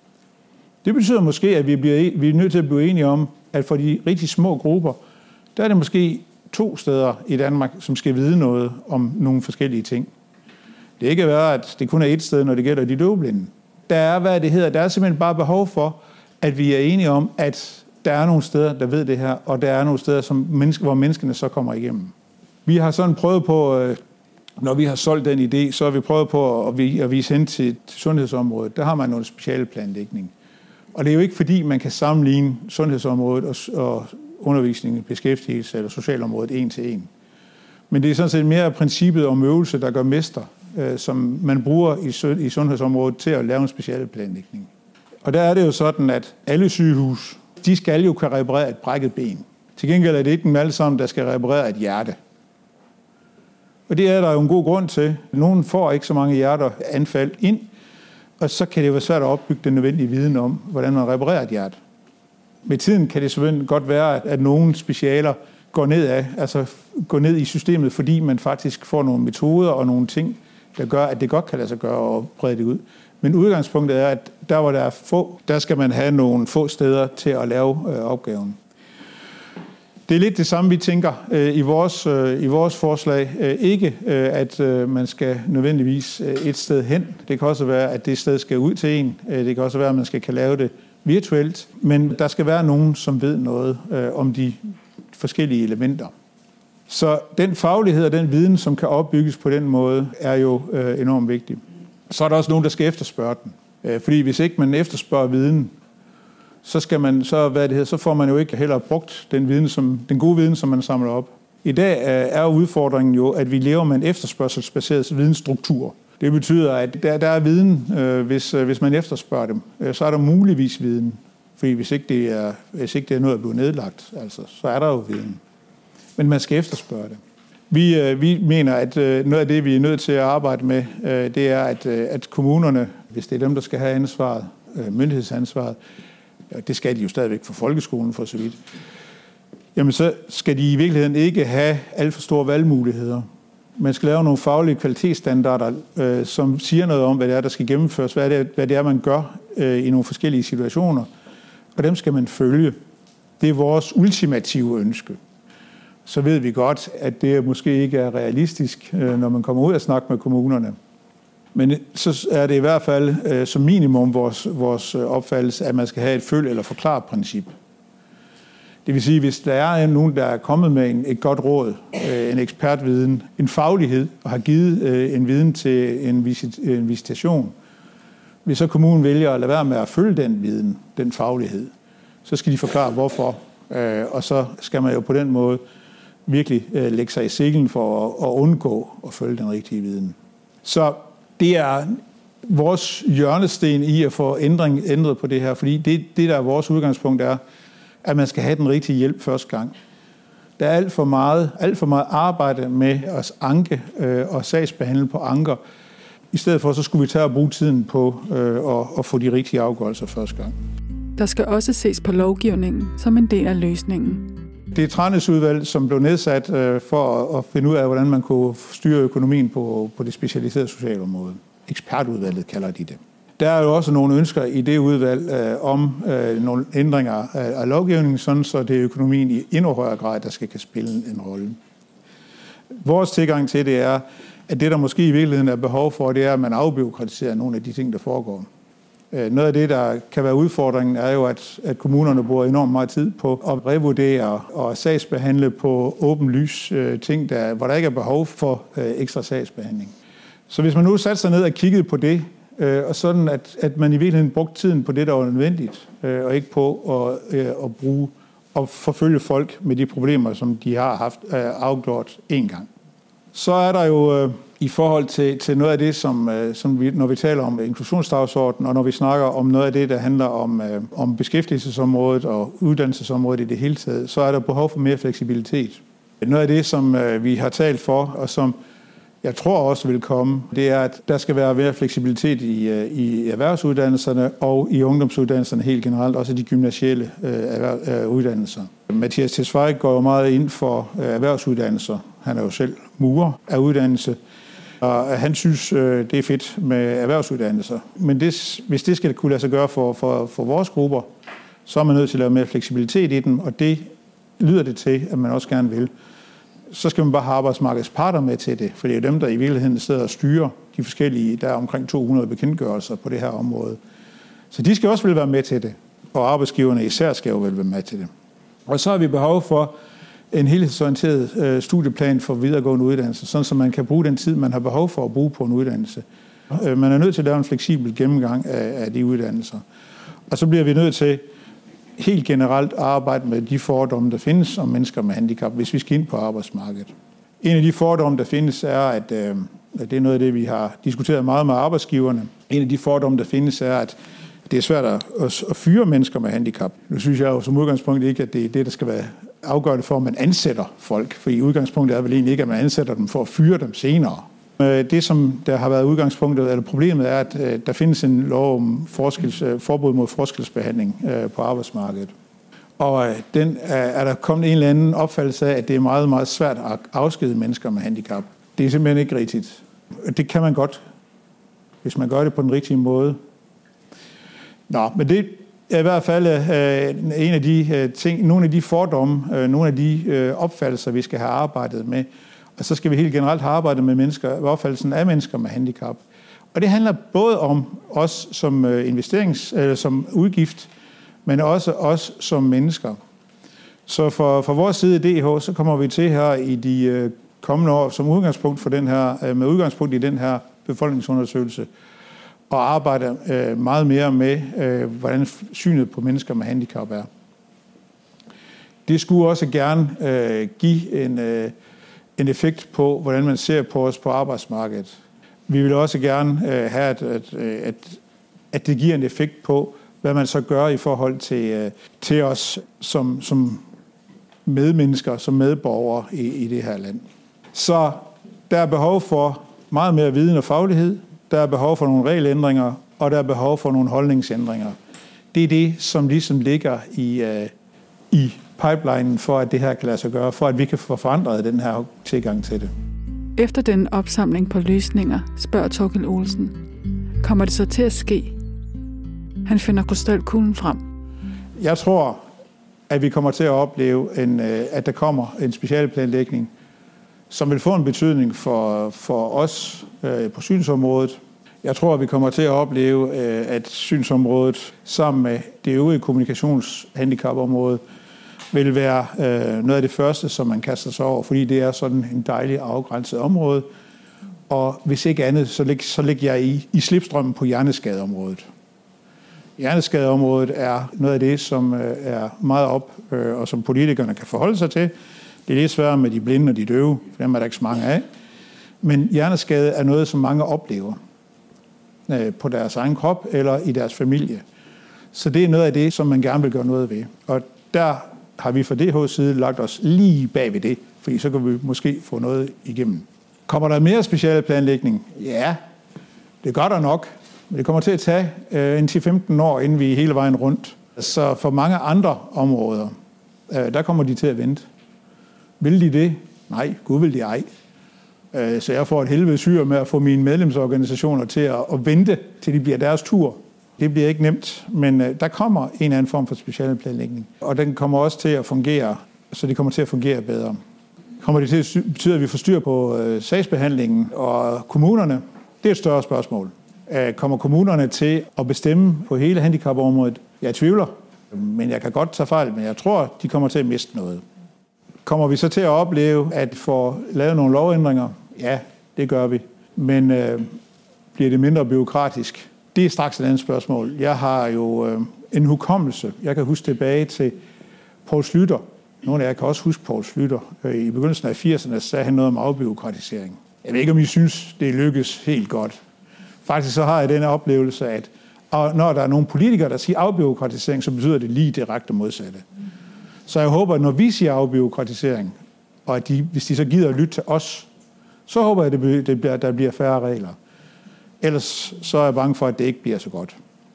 Det betyder måske, at vi er nødt til at blive enige om, at for de rigtig små grupper, der er det måske 2 steder i Danmark, som skal vide noget om nogle forskellige ting. Det kan ikke være, at det kun er 1 sted, når det gælder de døvblinde. Der er simpelthen bare behov for, at vi er enige om, at der er nogle steder, der ved det her, og der er nogle steder, hvor menneskene så kommer igennem. Vi har sådan prøvet på, når vi har solgt den idé, så har vi prøvet på at vise hen til sundhedsområdet. Der har man noget specialplanlægning. Og det er jo ikke fordi, man kan sammenligne sundhedsområdet og undervisning, beskæftigelse eller socialområdet 1 til 1. Men det er sådan set mere princippet om øvelse, der gør mester, som man bruger i sundhedsområdet til at lave en specialplanlægning. Og der er det jo sådan, at alle sygehus, de skal jo kunne reparere et brækket ben. Til gengæld er det ikke dem alle sammen, der skal reparere et hjerte. Og det er der jo en god grund til. Nogen får ikke så mange hjerteanfald ind, og så kan det være svært at opbygge den nødvendige viden om, hvordan man reparerer et hjerte. Med tiden kan det selvfølgelig godt være, at nogle specialer går nedad, altså går ned i systemet, fordi man faktisk får nogle metoder og nogle ting, der gør, at det godt kan lade sig gøre og brede det ud. Men udgangspunktet er, at der hvor der er få, der skal man have nogle få steder til at lave opgaven. Det er lidt det samme, vi tænker i vores forslag. Ikke, at man skal nødvendigvis et sted hen. Det kan også være, at det sted skal ud til en. Det kan også være, at man kan lave det virtuelt. Men der skal være nogen, som ved noget om de forskellige elementer. Så den faglighed og den viden, som kan opbygges på den måde, er jo enormt vigtig. Så er der også nogen, der skal efterspørge den. Fordi hvis ikke man efterspørger viden, så får man jo ikke heller brugt den gode viden, som man samler op. I dag er udfordringen jo, at vi lever med en efterspørgselsbaseret vidensstruktur. Det betyder, at der er viden, hvis man efterspørger dem, så er der muligvis viden. Fordi hvis ikke det er noget, der bliver nedlagt, altså, så er der jo viden. Men man skal efterspørge det. Vi mener, at noget af det, vi er nødt til at arbejde med, det er, at kommunerne, hvis det er dem, der skal have ansvaret, myndighedsansvaret, det skal de jo stadigvæk for folkeskolen for så vidt, jamen så skal de i virkeligheden ikke have alt for store valgmuligheder. Man skal lave nogle faglige kvalitetsstandarder, som siger noget om, hvad det er, der skal gennemføres, hvad det er, man gør i nogle forskellige situationer, og dem skal man følge. Det er vores ultimative ønske. Så ved vi godt, at det måske ikke er realistisk, når man kommer ud og snakker med kommunerne. Men så er det i hvert fald som minimum vores opfattelse, at man skal have et følg- eller forklar-princip. Det vil sige, hvis der er nogen, der er kommet med et godt råd, en ekspertviden, en faglighed, og har givet en viden til en visitation, hvis så kommunen vælger at lade være med at følge den viden, den faglighed, så skal de forklare hvorfor. Og så skal man jo på den måde virkelig lægge sig i selen for at undgå at følge den rigtige viden. Så det er vores hjørnesten i at få ændret på det her, fordi det der er vores udgangspunkt er, at man skal have den rigtige hjælp første gang. Der er alt for meget arbejde med at anke og sagsbehandle på anker. I stedet for, så skulle vi tage og bruge tiden på at få de rigtige afgørelser første gang. Der skal også ses på lovgivningen som en del af løsningen. Det er Tranæsudvalg, som blev nedsat for at finde ud af, hvordan man kunne styre økonomien på det specialiserede socialområde. Ekspertudvalget kalder de det. Der er jo også nogle ønsker i det udvalg om nogle ændringer af lovgivningen, sådan så det er økonomien i endnu højere grad, der skal kan spille en rolle. Vores tilgang til det er, at det, der måske i virkeligheden er behov for, det er, at man afbureaukratiserer nogle af de ting, der foregår. Noget af det, der kan være udfordringen, er jo, at kommunerne bruger enormt meget tid på at revurdere og sagsbehandle på åben lys ting, hvor der ikke er behov for ekstra sagsbehandling. Så hvis man nu satte sig ned og kiggede på det, og sådan at man i virkeligheden brugte tiden på det, der var nødvendigt, og ikke på at bruge og forfølge folk med de problemer, som de har haft afgjort én gang. Så er der jo i forhold til noget af det, som vi, når vi taler om inklusionsdagsordenen, og når vi snakker om noget af det, der handler om beskæftigelsesområdet og uddannelsesområdet i det hele taget, så er der behov for mere fleksibilitet. Noget af det, som vi har talt for, og som jeg tror også vil komme, det er, at der skal være mere fleksibilitet i erhvervsuddannelserne og i ungdomsuddannelserne helt generelt, også de gymnasielle uddannelser. Mathias Tesfaye går jo meget ind for erhvervsuddannelser. Han er jo selv murer af uddannelse, og han synes, det er fedt med erhvervsuddannelser. Men hvis det skal kunne lade sig gøre for vores grupper, så er man nødt til at lave mere fleksibilitet i dem, og det lyder det til, at man også gerne vil. Så skal man bare have arbejdsmarkedets parter med til det, for det er jo dem, der i virkeligheden sidder og styrer de forskellige, der er omkring 200 bekendtgørelser på det her område. Så de skal også vel være med til det, og arbejdsgiverne især skal jo vel være med til det. Og så har vi behov for en helhedsorienteret studieplan for videregående uddannelse, sådan så man kan bruge den tid, man har behov for at bruge på en uddannelse. Man er nødt til at lave en fleksibel gennemgang af de uddannelser. Og så bliver vi nødt til helt generelt arbejde med de fordomme, der findes om mennesker med handicap, hvis vi skal ind på arbejdsmarkedet. En af de fordomme, der findes, er, at det er noget af det, vi har diskuteret meget med arbejdsgiverne. En af de fordomme, der findes, er, at det er svært at fyre mennesker med handicap. Nu synes jeg jo som udgangspunkt ikke, at det er det, der skal være afgørende for, at man ansætter folk. For i udgangspunktet er vel egentlig ikke, at man ansætter dem for at fyre dem senere. Det, som der har været udgangspunktet, eller problemet er, at der findes en lov om forbud mod forskelsbehandling på arbejdsmarkedet. Og er der kommet en eller anden opfattelse af, at det er meget, meget svært at afskede mennesker med handicap. Det er simpelthen ikke rigtigt. Det kan man godt, hvis man gør det på den rigtige måde. Nå, men det er i hvert fald en af de ting, nogle af de fordomme, nogle af de opfattelser, vi skal have arbejdet med. Og så skal vi helt generelt have arbejdet med mennesker, opfattelsen af mennesker med handicap. Og det handler både om os som som udgift, men også os som mennesker. Så for vores side i DH, så kommer vi til her i de kommende år som udgangspunkt for med udgangspunkt i den her befolkningsundersøgelse, og arbejde meget mere med, hvordan synet på mennesker med handicap er. Det skulle også gerne give en effekt på, hvordan man ser på os på arbejdsmarkedet. Vi vil også gerne have, at det giver en effekt på, hvad man så gør i forhold til os som medmennesker, som medborgere i det her land. Så der er behov for meget mere viden og faglighed, der er behov for nogle regelændringer, og der er behov for nogle holdningsændringer. Det er det, som ligesom ligger i pipelinen for, at det her kan lade sig gøre, for at vi kan få forandret den her tilgang til det. Efter den opsamling på løsninger, spørger Thorkild Olsen, kommer det så til at ske? Han finder krystalkuglen frem. Jeg tror, at vi kommer til at opleve, at der kommer en specialplanlægning, som vil få en betydning for os på synsområdet. Jeg tror, at vi kommer til at opleve, at synsområdet sammen med det øvrige kommunikationshandicapområde vil være noget af det første, som man kaster sig over, fordi det er sådan en dejlig afgrænset område. Og hvis ikke andet, så ligger jeg i slipstrømmen på hjerneskadeområdet. Hjerneskadeområdet er noget af det, som er meget op, og som politikerne kan forholde sig til. Det er lidt sværere med de blinde og de døve, for dem er der ikke så mange af. Men hjerneskade er noget, som mange oplever på deres egen krop eller i deres familie. Så det er noget af det, som man gerne vil gøre noget ved. Og der har vi fra DH's side lagt os lige bag ved det, fordi så kan vi måske få noget igennem. Kommer der mere specialplanlægning? Ja, det gør der nok. Men det kommer til at tage en 10-15 år, inden vi er hele vejen rundt. Så for mange andre områder, der kommer de til at vente. Vil de det? Nej, Gud vil de ej. Så jeg får et helvede syre med at få mine medlemsorganisationer til at vente, til de bliver deres tur. Det bliver ikke nemt, men der kommer en eller anden form for specialplanlægning. Og den kommer også til at fungere, så det kommer til at fungere bedre. Kommer det til at betyde, at vi får styr på sagsbehandlingen og kommunerne? Det er et større spørgsmål. Kommer kommunerne til at bestemme på hele handicapområdet? Jeg tvivler, men jeg kan godt tage fejl, men jeg tror, de kommer til at miste noget. Kommer vi så til at opleve at få lavet nogle lovændringer? Ja, det gør vi. Men bliver det mindre bureaukratisk? Det er straks et andet spørgsmål. Jeg har jo en hukommelse. Jeg kan huske tilbage til Poul Schlüter. Nogle af jer kan også huske Poul Schlüter. I begyndelsen af 80'erne sagde han noget om afbureaukratisering. Jeg ved ikke, om I synes, det lykkes helt godt. Faktisk så har jeg den oplevelse, at når der er nogle politikere, der siger afbureaukratisering, så betyder det lige direkte modsatte. Så jeg håber, at når vi siger afbureaukratisering, og at hvis de så gider at lytte til os, så håber jeg, at der bliver færre regler. Ellers så er jeg bange for, at det ikke bliver så godt.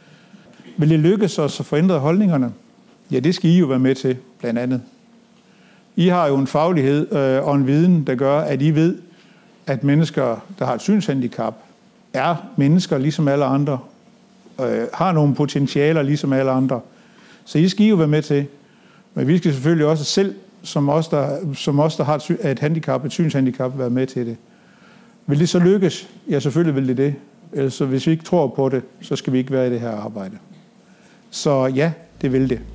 Vil det lykkes os at forændre holdningerne? Ja, det skal I jo være med til, blandt andet. I har jo en faglighed og en viden, der gør, at I ved, at mennesker, der har et synshandicap, er mennesker ligesom alle andre, har nogle potentialer ligesom alle andre. Så I skal jo være med til. Men vi skal selvfølgelig også selv, som os, der har et handicap, et synshandicap, være med til det. Vil det så lykkes? Ja, selvfølgelig vil det. Ellers hvis vi ikke tror på det, så skal vi ikke være i det her arbejde. Så ja, det vil det.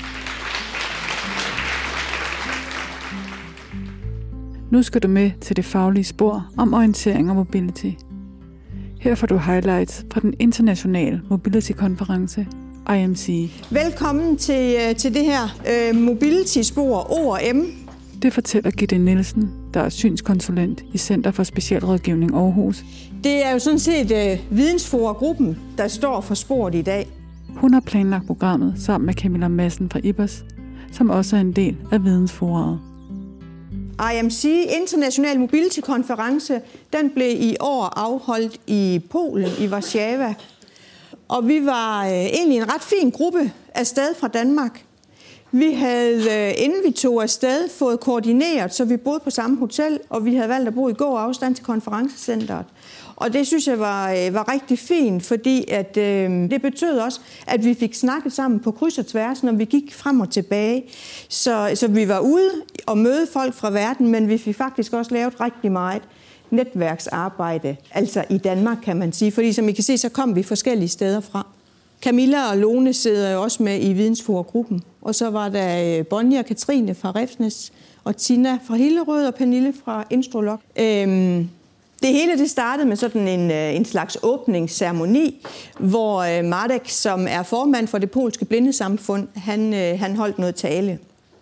Nu skal du med til det faglige spor om orientering og mobility. Her får du highlights fra den internationale mobility-konference IMC. Velkommen til det her mobility-spor ORM. Det fortæller Gitte Nielsen, der er synskonsulent i Center for Specialrådgivning Aarhus. Det er jo sådan set vidensforgruppen, der står for sporet i dag. Hun har planlagt programmet sammen med Camilla Madsen fra IBOS, som også er en del af vidensforet. IMC, International Mobility-konference, den blev i år afholdt i Polen, i Warszawa. Og vi var egentlig en ret fin gruppe afsted fra Danmark. Vi havde, inden vi tog afsted, fået koordineret, så vi boede på samme hotel, og vi havde valgt at bo i god afstand til konferencecenteret. Og det synes jeg var rigtig fint, fordi at, det betød også, at vi fik snakket sammen på kryds og tværs, når vi gik frem og tilbage. Så vi var ude og møde folk fra verden, men vi fik faktisk også lavet rigtig meget netværksarbejde, altså i Danmark, kan man sige. Fordi som I kan se, så kom vi forskellige steder fra. Camilla og Lone sidder jo også med i Vidensforgruppen. Og så var der Bonnie og Katrine fra Refsnes, og Tina fra Hillerød og Pernille fra Instrolog. Det hele det startede med sådan en slags åbningsceremoni, hvor Marek, som er formand for det polske blindesamfund, han holdt noget tale.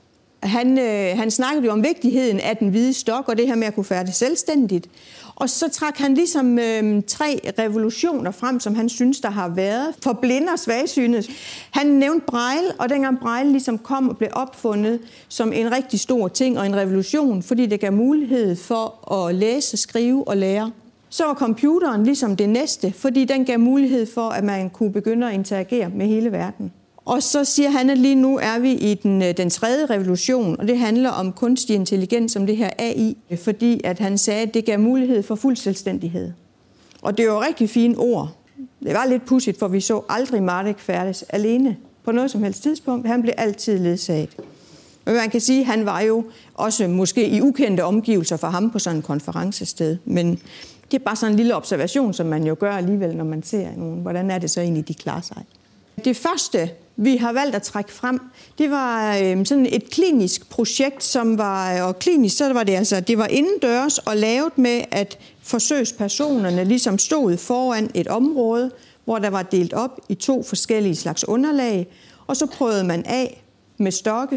Han snakkede jo om vigtigheden af den hvide stok, og det her med at kunne færdes selvstændigt. Og så trak han ligesom 3 revolutioner frem, som han synes, der har været for blinde og svagsynede. Han nævnte Braille, og dengang Braille ligesom kom og blev opfundet som en rigtig stor ting og en revolution, fordi det gav mulighed for at læse, skrive og lære. Så var computeren ligesom det næste, fordi den gav mulighed for, at man kunne begynde at interagere med hele verden. Og så siger han, at lige nu er vi i den 3. revolution, og det handler om kunstig intelligens, om det her AI, fordi at han sagde, at det gav mulighed for fuld selvstændighed. Og det er jo rigtig fine ord. Det var lidt pudsigt, for vi så aldrig Marek færdes alene på noget som helst tidspunkt. Han blev altid ledsaget. Men man kan sige, at han var jo også måske i ukendte omgivelser for ham på sådan en konferencested. Men det er bare sådan en lille observation, som man jo gør alligevel, når man ser nogen. Hvordan er det så egentlig, de klarer sig? Det første, vi har valgt at trække frem, det var sådan et klinisk projekt, som var, og klinisk, så var det altså, det var indendørs og lavet med, at forsøgspersonerne ligesom stod foran et område, hvor der var delt op i 2 forskellige slags underlag, og så prøvede man af med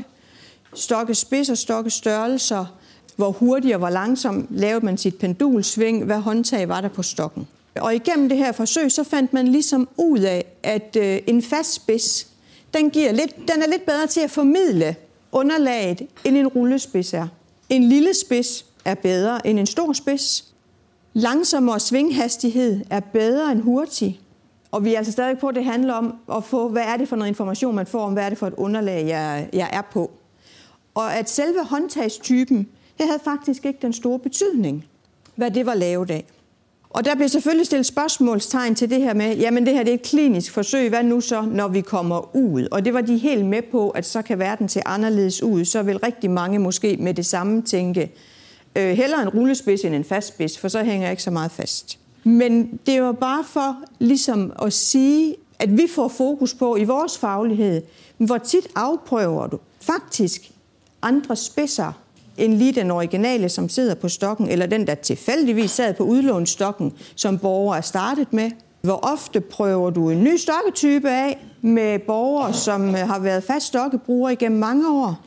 stokkespids og stokkestørrelser, hvor hurtigt og hvor langsomt lavede man sit pendulsving, hvad håndtag var der på stokken. Og igennem det her forsøg, så fandt man ligesom ud af, at en fast spids, den er lidt bedre til at formidle underlaget, end en rullespids er. En lille spids er bedre end en stor spids. Langsommere svinghastighed er bedre end hurtig. Og vi er altså stadig på, at det handler om at få, hvad er det for noget information, man får om, hvad er det for et underlag, jeg er på. Og at selve håndtagstypen, det havde faktisk ikke den store betydning, hvad det var lavet af. Og der blev selvfølgelig stillet spørgsmålstegn til det her med, jamen det her det er et klinisk forsøg, hvad nu så, når vi kommer ud? Og det var de helt med på, at så kan verden se anderledes ud. Så vil rigtig mange måske med det samme tænke, hellere en rullespids end en fast spids, for så hænger jeg ikke så meget fast. Men det var bare for ligesom at sige, at vi får fokus på i vores faglighed, hvor tit afprøver du faktisk andre spidser, end lige den originale, som sidder på stokken, eller den, der tilfældigvis sad på udlånsstokken, som borgere er startet med. Hvor ofte prøver du en ny stokketype af med borgere, som har været fast stokkebrugere igennem mange år?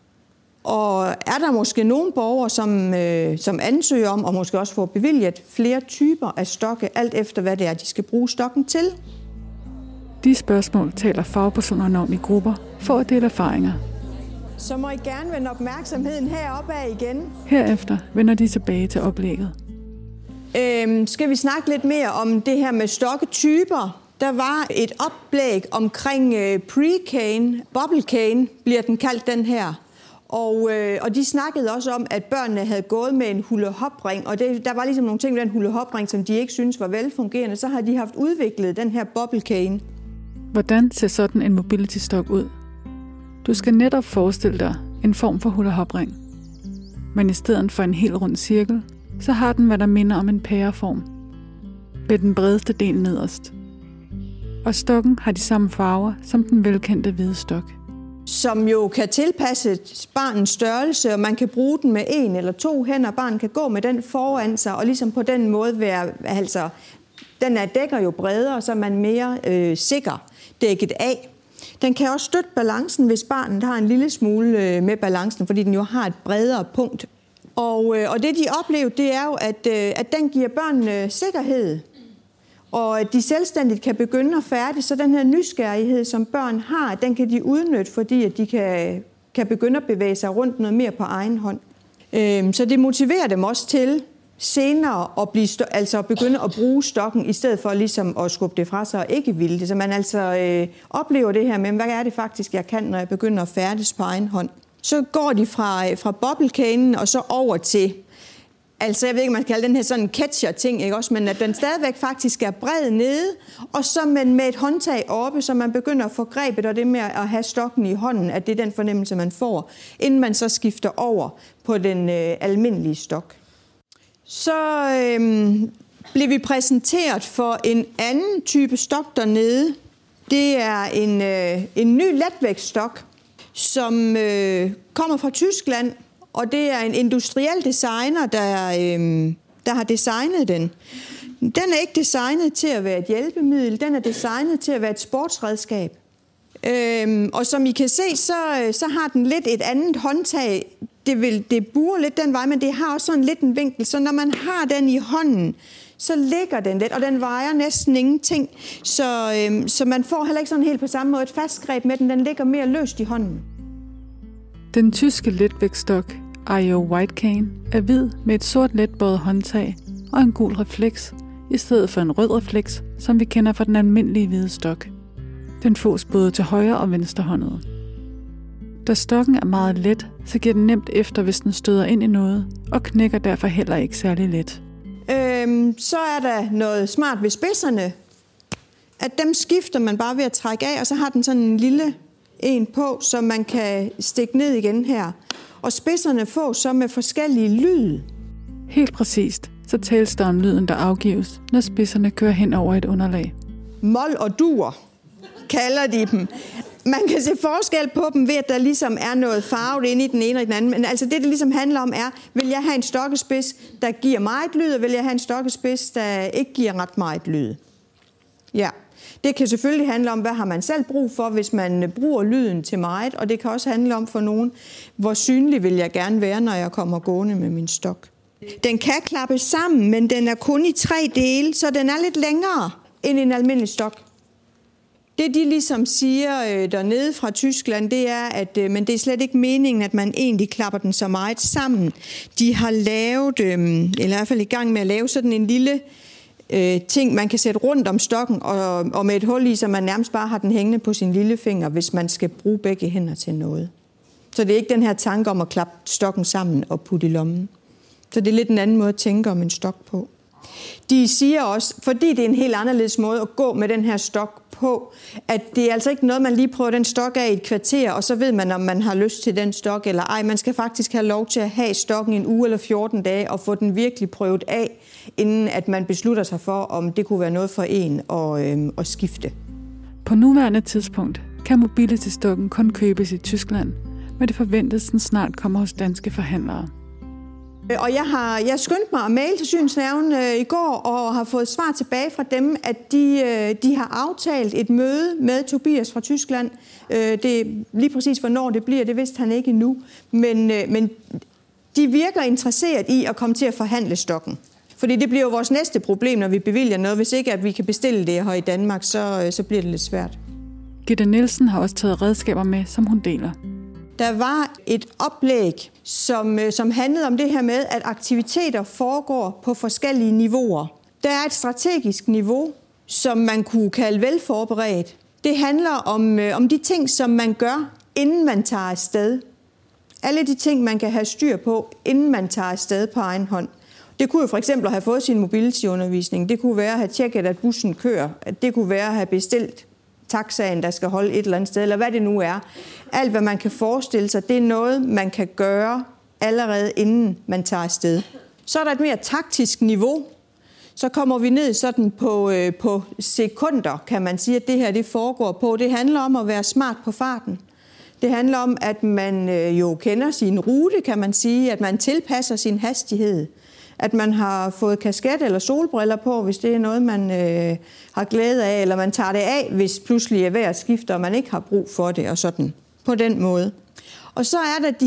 Og er der måske nogle borgere, som ansøger om, og måske også får bevilget flere typer af stokke, alt efter hvad det er, de skal bruge stokken til? De spørgsmål taler fagpersonerne om i grupper for at dele erfaringer. Så må I gerne vende opmærksomheden heroppe af igen. Herefter vender de tilbage til oplægget. Skal vi snakke lidt mere om det her med stokketyper? Der var et oplæg omkring pre-cane, bubble cane bliver den kaldt den her. Og de snakkede også om, at børnene havde gået med en hula-hop-ring, og der var ligesom nogle ting med den hula-hop-ring, som de ikke syntes var velfungerende. Så har de haft udviklet den her bubble cane. Hvordan ser sådan en mobility-stok ud? Du skal netop forestille dig en form for hula-hop-ring. Men i stedet for en helt rund cirkel, så har den, hvad der minder om en pæreform. Med den bredeste del nederst. Og stokken har de samme farver som den velkendte hvide stok. Som jo kan tilpasse barnens størrelse, og man kan bruge den med 1 eller 2 hænder. Barnet kan gå med den foran sig, og ligesom på den måde være, altså, den dækker jo bredere, så man mere sikker dækket af. Den kan også støtte balancen, hvis barnet har en lille smule med balancen, fordi den jo har et bredere punkt. Og det, de oplevede, det er jo, at den giver børnene sikkerhed, og at de selvstændigt kan begynde at færdes, så den her nysgerrighed, som børn har, den kan de udnytte, fordi at de kan begynde at bevæge sig rundt noget mere på egen hånd. Så det motiverer dem også til senere at begynde at bruge stokken, i stedet for ligesom at skubbe det fra sig og ikke ville det. Så man altså oplever det her med, hvad er det faktisk, jeg kan, når jeg begynder at færdes på egen hånd. Så går de fra boblekanen og så over til, altså jeg ved ikke, om man kan kalde den her sådan en catcher-ting, ikke også, men at den stadigvæk faktisk er bred nede, og så med et håndtag oppe, så man begynder at få grebet, og det med at have stokken i hånden, at det er den fornemmelse, man får, inden man så skifter over på den almindelige stok. Så blev vi præsenteret for en anden type stok dernede. Det er en ny letvægtsstok, som kommer fra Tyskland, og det er en industriel designer, der har designet den. Den er ikke designet til at være et hjælpemiddel, den er designet til at være et sportsredskab. Og som I kan se, så har den lidt et andet håndtag. Det buer lidt den vej, men det har også sådan lidt en vinkel, så når man har den i hånden, så ligger den lidt, og den vejer næsten ingenting. Så man får heller ikke sådan helt på samme måde et fastgreb med den, den ligger mere løst i hånden. Den tyske letvægtsstok IO White Cane er hvid med et sort letbøjet håndtag og en gul refleks, i stedet for en rød refleks, som vi kender fra den almindelige hvide stok. Den fås både til højre og venstre håndede. Da stokken er meget let, så giver den nemt efter, hvis den støder ind i noget, og knækker derfor heller ikke særlig let. Så er der noget smart ved spidserne, at dem skifter man bare ved at trække af, og så har den sådan en lille en på, så man kan stikke ned igen her. Og spidserne får så med forskellige lyd. Helt præcist, så tales der om lyden, der afgives, når spidserne kører hen over et underlag. Mol og dur kalder de dem. Man kan se forskel på dem ved, at der ligesom er noget farvet inde i den ene og den anden. Men altså det ligesom handler om er, vil jeg have en stokkespids, der giver meget lyd, og vil jeg have en stokkespids, der ikke giver ret meget lyd. Ja. Det kan selvfølgelig handle om, hvad har man selv brug for, hvis man bruger lyden til meget, og det kan også handle om for nogen, hvor synlig vil jeg gerne være, når jeg kommer gående med min stok. Den kan klappes sammen, men den er kun i 3 dele, så den er lidt længere end en almindelig stok. Det de ligesom siger dernede fra Tyskland, det er, at men det er slet ikke meningen, at man egentlig klapper den så meget sammen. De har lavet, eller i hvert fald i gang med at lave sådan en lille ting, man kan sætte rundt om stokken og med et hul i, så man nærmest bare har den hængende på sin lillefinger, hvis man skal bruge begge hænder til noget. Så det er ikke den her tanke om at klappe stokken sammen og putte i lommen. Så det er lidt en anden måde at tænke om en stok på. De siger også, fordi det er en helt anderledes måde at gå med den her stok på, at det er altså ikke noget, man lige prøver den stok af i et kvarter, og så ved man, om man har lyst til den stok eller ej. Man skal faktisk have lov til at have stokken en uge eller 14 dage og få den virkelig prøvet af, inden at man beslutter sig for, om det kunne være noget for en at skifte. På nuværende tidspunkt kan Mobility-stokken kun købes i Tyskland, men det forventes, at den snart kommer hos danske forhandlere. Og jeg skyndte mig at maile til Synsnerven i går og har fået svar tilbage fra dem, at de har aftalt et møde med Tobias fra Tyskland. Det lige præcis hvornår det bliver, det vidste han ikke endnu. Men de virker interesseret i at komme til at forhandle stokken. Fordi det bliver jo vores næste problem, når vi bevilger noget. Hvis ikke at vi kan bestille det her i Danmark, så bliver det lidt svært. Gitte Nielsen har også taget redskaber med, som hun deler. Der var et oplæg, som handlede om det her med, at aktiviteter foregår på forskellige niveauer. Der er et strategisk niveau, som man kunne kalde velforberedt. Det handler om de ting, som man gør, inden man tager afsted. Alle de ting, man kan have styr på, inden man tager afsted på egen hånd. Det kunne jo for eksempel have fået sin mobility-undervisning. Det kunne være at have tjekket, at bussen kører. Det kunne være at have bestilt taxaen, der skal holde et eller andet sted, eller hvad det nu er. Alt, hvad man kan forestille sig, det er noget, man kan gøre allerede inden man tager afsted. Så er der et mere taktisk niveau. Så kommer vi ned sådan på sekunder, kan man sige, at det her det foregår på. Det handler om at være smart på farten. Det handler om, at man jo kender sin rute, kan man sige, at man tilpasser sin hastighed. At man har fået kasket eller solbriller på, hvis det er noget, man har glæde af, eller man tager det af, hvis pludselig er vejret skifter, og man ikke har brug for det, og sådan på den måde. Og så er der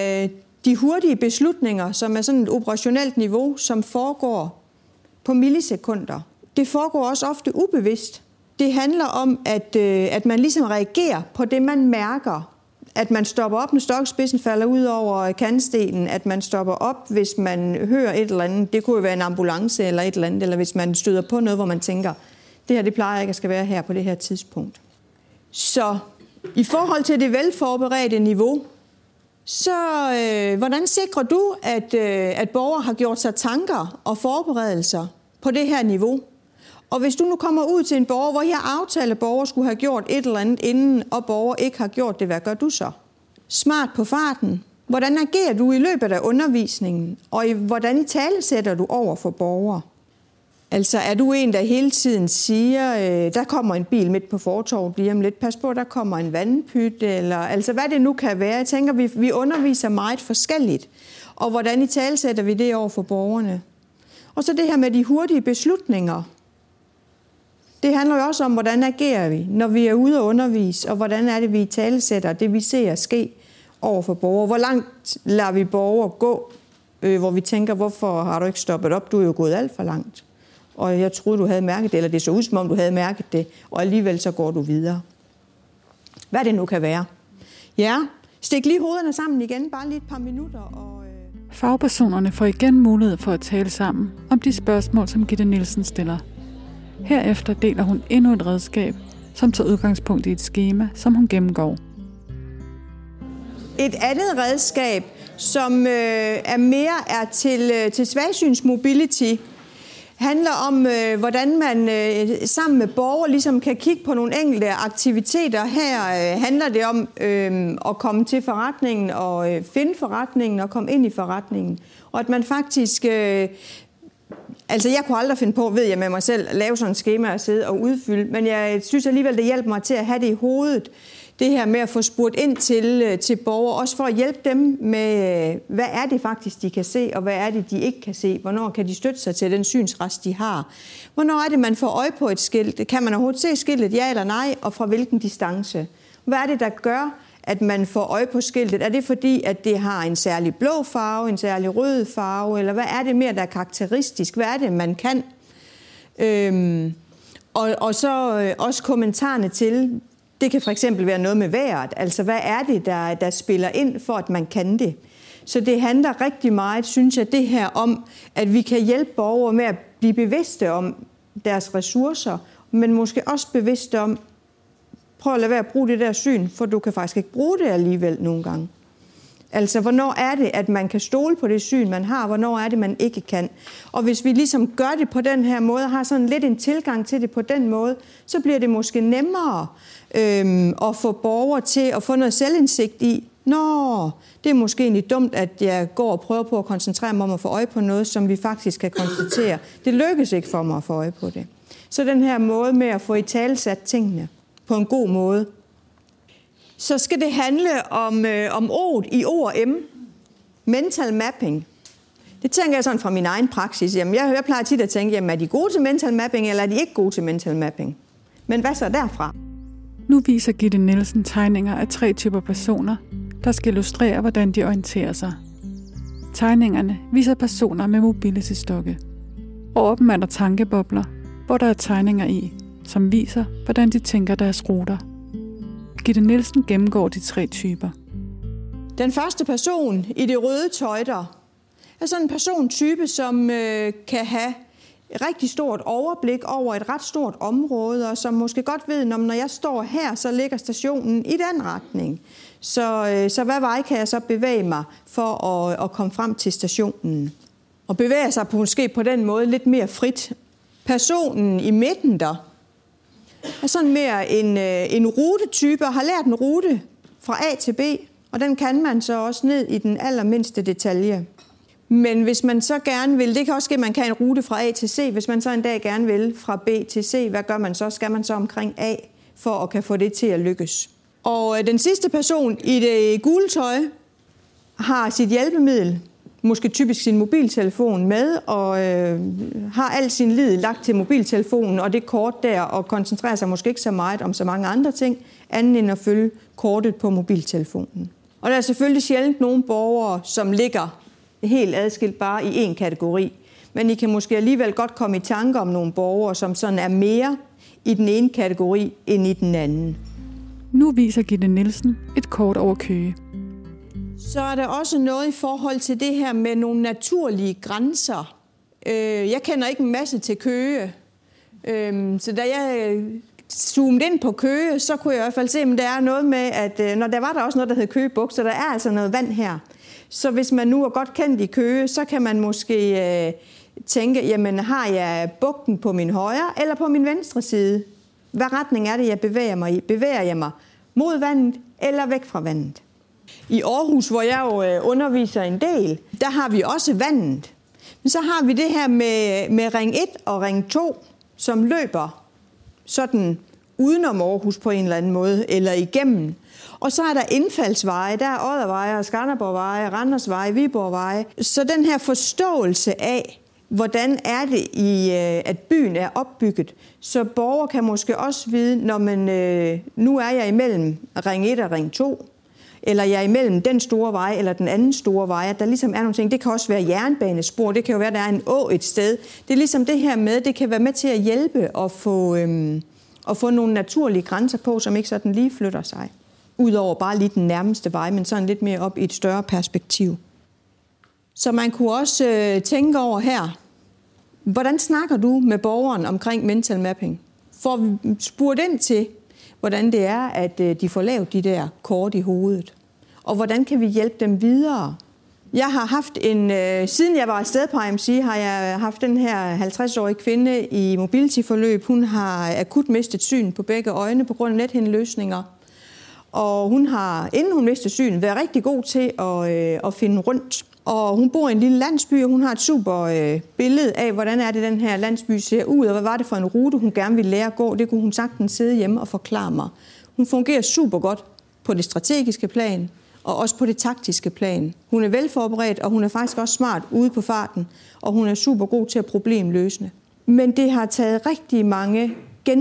de hurtige beslutninger, som er sådan et operationelt niveau, som foregår på millisekunder. Det foregår også ofte ubevidst. Det handler om, at man ligesom reagerer på det, man mærker. At man stopper op, når stokspidsen falder ud over kantstenen. At man stopper op, hvis man hører et eller andet. Det kunne jo være en ambulance eller et eller andet. Eller hvis man støder på noget, hvor man tænker, det her det plejer ikke at skal være her på det her tidspunkt. Så i forhold til det velforberedte niveau, så hvordan sikrer du, at borgere har gjort sig tanker og forberedelser på det her niveau? Og hvis du nu kommer ud til en borger, hvor I har aftalt, at borger skulle have gjort et eller andet inden, og borger ikke har gjort det, hvad gør du så? Smart på farten. Hvordan agerer du i løbet af undervisningen? Og hvordan italesætter du over for borgere? Altså er du en, der hele tiden siger, der kommer en bil midt på fortovet, lige om lidt, pas på, der kommer en vandpyt, eller altså hvad det nu kan være. Jeg tænker, vi underviser meget forskelligt. Og hvordan italesætter vi det over for borgerne? Og så det her med de hurtige beslutninger. Det handler jo også om, hvordan agerer vi, når vi er ude og undervise, og hvordan er det, vi italesætter det, vi ser ske over for borgere. Hvor langt lader vi borgere gå, hvor vi tænker, hvorfor har du ikke stoppet op? Du er jo gået alt for langt. Og jeg troede, du havde mærket det, eller det så ud, som om du havde mærket det, og alligevel så går du videre. Hvad det nu kan være. Ja, stik lige hovederne sammen igen, bare lige et par minutter. Og Fagpersonerne får igen mulighed for at tale sammen om de spørgsmål, som Gitte Nielsen stiller. Herefter deler hun endnu et redskab, som tager udgangspunkt i et skema, som hun gennemgår. Et andet redskab, som er til svagsyns mobility, handler om, hvordan man sammen med borgere ligesom kan kigge på nogle enkelte aktiviteter. Her handler det om at komme til forretningen og finde forretningen og komme ind i forretningen. Og at man faktisk... Altså, jeg kunne aldrig finde på, ved jeg med mig selv, at lave sådan et skema og sidde og udfylde, men jeg synes alligevel, det hjælper mig til at have det i hovedet. Det her med at få spurgt ind til borgere, også for at hjælpe dem med, hvad er det faktisk, de kan se, og hvad er det, de ikke kan se? Hvornår kan de støtte sig til den synsrest, de har? Hvornår er det, man får øje på et skilt? Kan man overhovedet se skiltet, ja eller nej, og fra hvilken distance? Hvad er det, der gør, at man får øje på skiltet? Er det fordi, at det har en særlig blå farve, en særlig rød farve, eller hvad er det mere, der er karakteristisk? Hvad er det, man kan? Og så også kommentarerne til, det kan for eksempel være noget med vejret. Altså, hvad er det, der spiller ind for, at man kan det? Så det handler rigtig meget, synes jeg, det her om, at vi kan hjælpe borgere med at blive bevidste om deres ressourcer, men måske også bevidste om, prøv at lade være at bruge det der syn, for du kan faktisk ikke bruge det alligevel nogle gange. Altså, hvornår er det, at man kan stole på det syn, man har? Hvornår er det, man ikke kan? Og hvis vi ligesom gør det på den her måde, og har sådan lidt en tilgang til det på den måde, så bliver det måske nemmere at få borgere til at få noget selvindsigt i, det er måske egentlig dumt, at jeg går og prøver på at koncentrere mig om at få øje på noget, som vi faktisk kan konstatere. Det lykkes ikke for mig at få øje på det. Så den her måde med at få italesat tingene på en god måde, så skal det handle om ord i ORM, mental mapping. Det tænker jeg sådan fra min egen praksis. Jamen, jeg plejer tit at tænke, jamen, er de gode til mental mapping, eller er de ikke gode til mental mapping? Men hvad så derfra? Nu viser Gitte Nielsen tegninger af 3 typer personer, der skal illustrere, hvordan de orienterer sig. Tegningerne viser personer med mobility-stokke. Over dem er der tankebobler, hvor der er tegninger i, som viser, hvordan de tænker deres ruter. Gitte Nielsen gennemgår de 3 typer. Den første person i det røde tøj der er sådan en persontype, som kan have rigtig stort overblik over et ret stort område, og som måske godt ved, når jeg står her, så ligger stationen i den retning. Så hvad vej kan jeg så bevæge mig for at komme frem til stationen? Og bevæge sig måske på den måde lidt mere frit. Personen i midten der er sådan mere en rutetype, og har lært en rute fra A til B, og den kan man så også ned i den allermindste detalje. Men hvis man så gerne vil, det kan også ske, at man kan en rute fra A til C, hvis man så en dag gerne vil fra B til C, hvad gør man så? Skal man så omkring A, for at kan få det til at lykkes? Og den sidste person i det gule tøj har sit hjælpemiddel, måske typisk sin mobiltelefon med, og har al sin lid lagt til mobiltelefonen og det kort der, og koncentrerer sig måske ikke så meget om så mange andre ting, andet end at følge kortet på mobiltelefonen. Og der er selvfølgelig sjældent nogle borgere, som ligger helt adskilt bare i en kategori, men I kan måske alligevel godt komme i tanke om nogle borgere, som sådan er mere i den ene kategori end i den anden. Nu viser Gitte Nielsen et kort over Køge. Så er der også noget i forhold til det her med nogle naturlige grænser. Jeg kender ikke en masse til Køge, så da jeg zoomede ind på Køge, så kunne jeg i hvert fald se, at der er noget med, at når der var der også noget, der hed Køge Bugt, så der er altså noget vand her. Så hvis man nu er godt kendt i Køge, så kan man måske tænke, jamen har jeg bugten på min højre eller på min venstre side? Hvad retning er det, jeg bevæger mig i? Bevæger jeg mig mod vandet eller væk fra vandet? I Aarhus, hvor jeg jo underviser en del, der har vi også vandet. Men så har vi det her med ring 1 og ring 2, som løber sådan udenom Aarhus på en eller anden måde, eller igennem. Og så er der indfaldsveje, der er Odderveje, Skanderborgveje, Randersveje, Viborgveje. Så den her forståelse af, hvordan er det, at byen er opbygget, så borgere kan måske også vide, når man, nu er jeg imellem ring 1 og ring 2, eller jeg er imellem den store vej eller den anden store vej, at der ligesom er nogle ting. Det kan også være jernbanespor, det kan jo være, at der er en å et sted. Det er ligesom det her med, det kan være med til at hjælpe at få nogle naturlige grænser på, som ikke sådan lige flytter sig. Udover bare lige den nærmeste vej, men sådan lidt mere op i et større perspektiv. Så man kunne også tænke over her, hvordan snakker du med borgeren omkring mental mapping? Får vi spurgt ind til, hvordan det er, at de får lavet de der kort i hovedet. Og hvordan kan vi hjælpe dem videre? Jeg har haft siden jeg var afsted på IMC, har jeg haft den her 50-årige kvinde i mobility-forløb. Hun har akut mistet syn på begge øjne på grund af nethindløsninger. Og hun har, inden hun mistede syn, været rigtig god til at finde rundt. Og hun bor i en lille landsby, og hun har et super billede af, hvordan er det, den her landsby ser ud, og hvad var det for en rute, hun gerne ville lære at gå. Det kunne hun sagtens sidde hjemme og forklare mig. Hun fungerer super godt på det strategiske plan, og også på det taktiske plan. Hun er velforberedt, og hun er faktisk også smart ude på farten, og hun er super god til at problemløsne. Men det har taget rigtig mange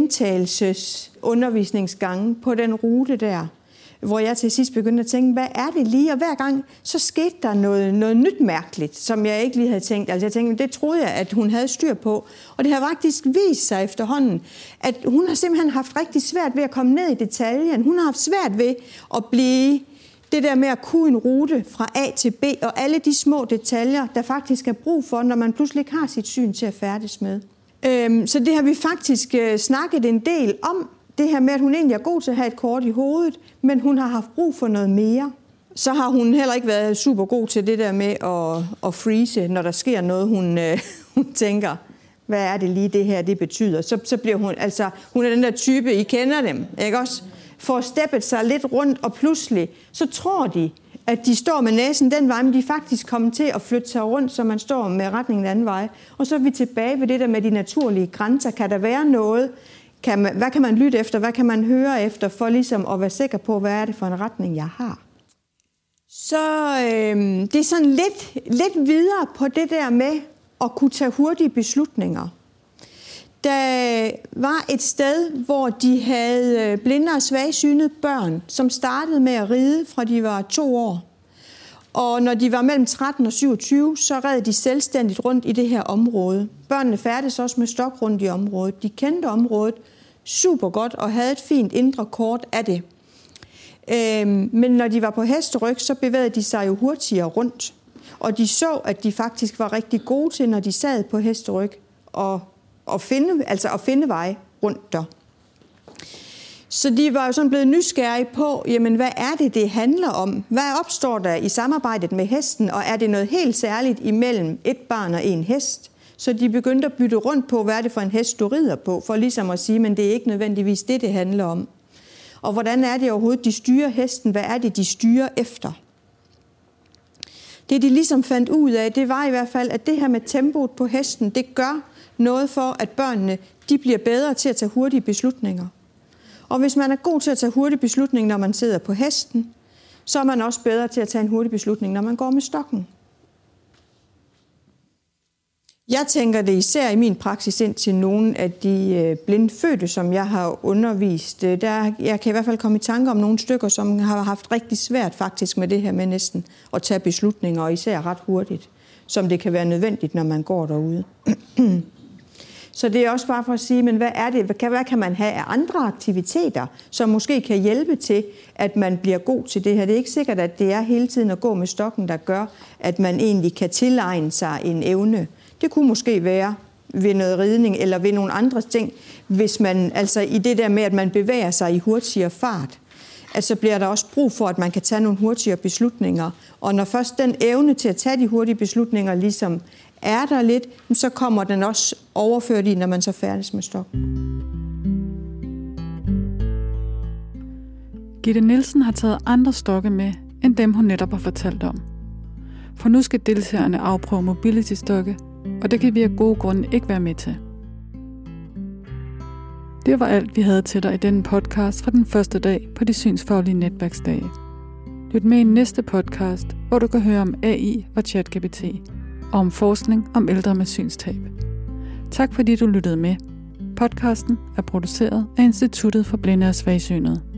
gentagelsesundervisningsgange på den rute der, hvor jeg til sidst begyndte at tænke, hvad er det lige? Og hver gang, så skete der noget nyt mærkeligt, som jeg ikke lige havde tænkt. Altså jeg tænkte, det troede jeg, at hun havde styr på. Og det har faktisk vist sig efterhånden, at hun har simpelthen haft rigtig svært ved at komme ned i detaljen. Hun har haft svært ved at blive det der med at kunne en rute fra A til B, og alle de små detaljer, der faktisk er brug for, når man pludselig ikke har sit syn til at færdes med. Så det har vi faktisk snakket en del om, det her med, at hun egentlig er god til at have et kort i hovedet, men hun har haft brug for noget mere. Så har hun heller ikke været super god til det der med at freeze, når der sker noget, hun tænker, hvad er det lige det her, det betyder. Så bliver hun er den der type, I kender dem, ikke også? Får steppet sig lidt rundt, og pludselig, så tror de, at de står med næsen den vej, men de er faktisk kommet til at flytte sig rundt, så man står med retningen den anden vej. Og så er vi tilbage ved det der med de naturlige grænser. Kan der være noget? Hvad kan man lytte efter? Hvad kan man høre efter, for ligesom at være sikker på, hvad er det for en retning, jeg har? Så det er sådan lidt videre på det der med at kunne tage hurtige beslutninger. Der var et sted, hvor de havde blinde og svagsynede børn, som startede med at ride, fra de var 2 år. Og når de var mellem 13 og 27, så red de selvstændigt rundt i det her område. Børnene færdes også med stok rundt i området. De kendte området super godt og havde et fint indre kort af det. Men når de var på hesteryg, så bevægede de sig jo hurtigere rundt. Og de så, at de faktisk var rigtig gode til, når de sad på hesteryg, at finde vej rundt der. Så de var jo sådan blevet nysgerrige på, jamen hvad er det handler om? Hvad opstår der i samarbejdet med hesten, og er det noget helt særligt imellem et barn og en hest? Så de begyndte at bytte rundt på, hvad er det for en hest, du rider på, for ligesom at sige, men det er ikke nødvendigvis det handler om. Og hvordan er det overhovedet, de styrer hesten? Hvad er det, de styrer efter? Det, de ligesom fandt ud af, det var i hvert fald, at det her med tempoet på hesten, det gør noget for, at børnene de bliver bedre til at tage hurtige beslutninger. Og hvis man er god til at tage hurtige beslutninger, når man sidder på hesten, så er man også bedre til at tage en hurtig beslutning, når man går med stokken. Jeg tænker det især i min praksis ind til nogle af de blindfødte, som jeg har undervist. Jeg kan i hvert fald komme i tanke om nogle stykker, som har haft rigtig svært faktisk med det her med næsten at tage beslutninger, og især ret hurtigt, som det kan være nødvendigt, når man går derude. Så det er også bare for at sige, men hvad kan man have af andre aktiviteter, som måske kan hjælpe til, at man bliver god til det her. Det er ikke sikkert, at det er hele tiden at gå med stokken, der gør, at man egentlig kan tilegne sig en evne. Det kunne måske være ved noget ridning eller ved nogle andre ting, hvis man, altså i det der med, at man bevæger sig i hurtigere fart, så bliver der også brug for, at man kan tage nogle hurtigere beslutninger. Og når først den evne til at tage de hurtige beslutninger ligesom er der lidt, så kommer den også overført i, når man så færdes med stokken. Gitte Nielsen har taget andre stokke med, end dem hun netop har fortalt om. For nu skal deltagerne afprøve mobility-stokke, og det kan vi af gode grunde ikke være med til. Det var alt, vi havde til dig i denne podcast fra den første dag på de synsfaglige netværksdage. Lyt med i næste podcast, hvor du kan høre om AI og ChatGPT, og om forskning om ældre med synstab. Tak fordi du lyttede med. Podcasten er produceret af Instituttet for Blinde og Svagsynede.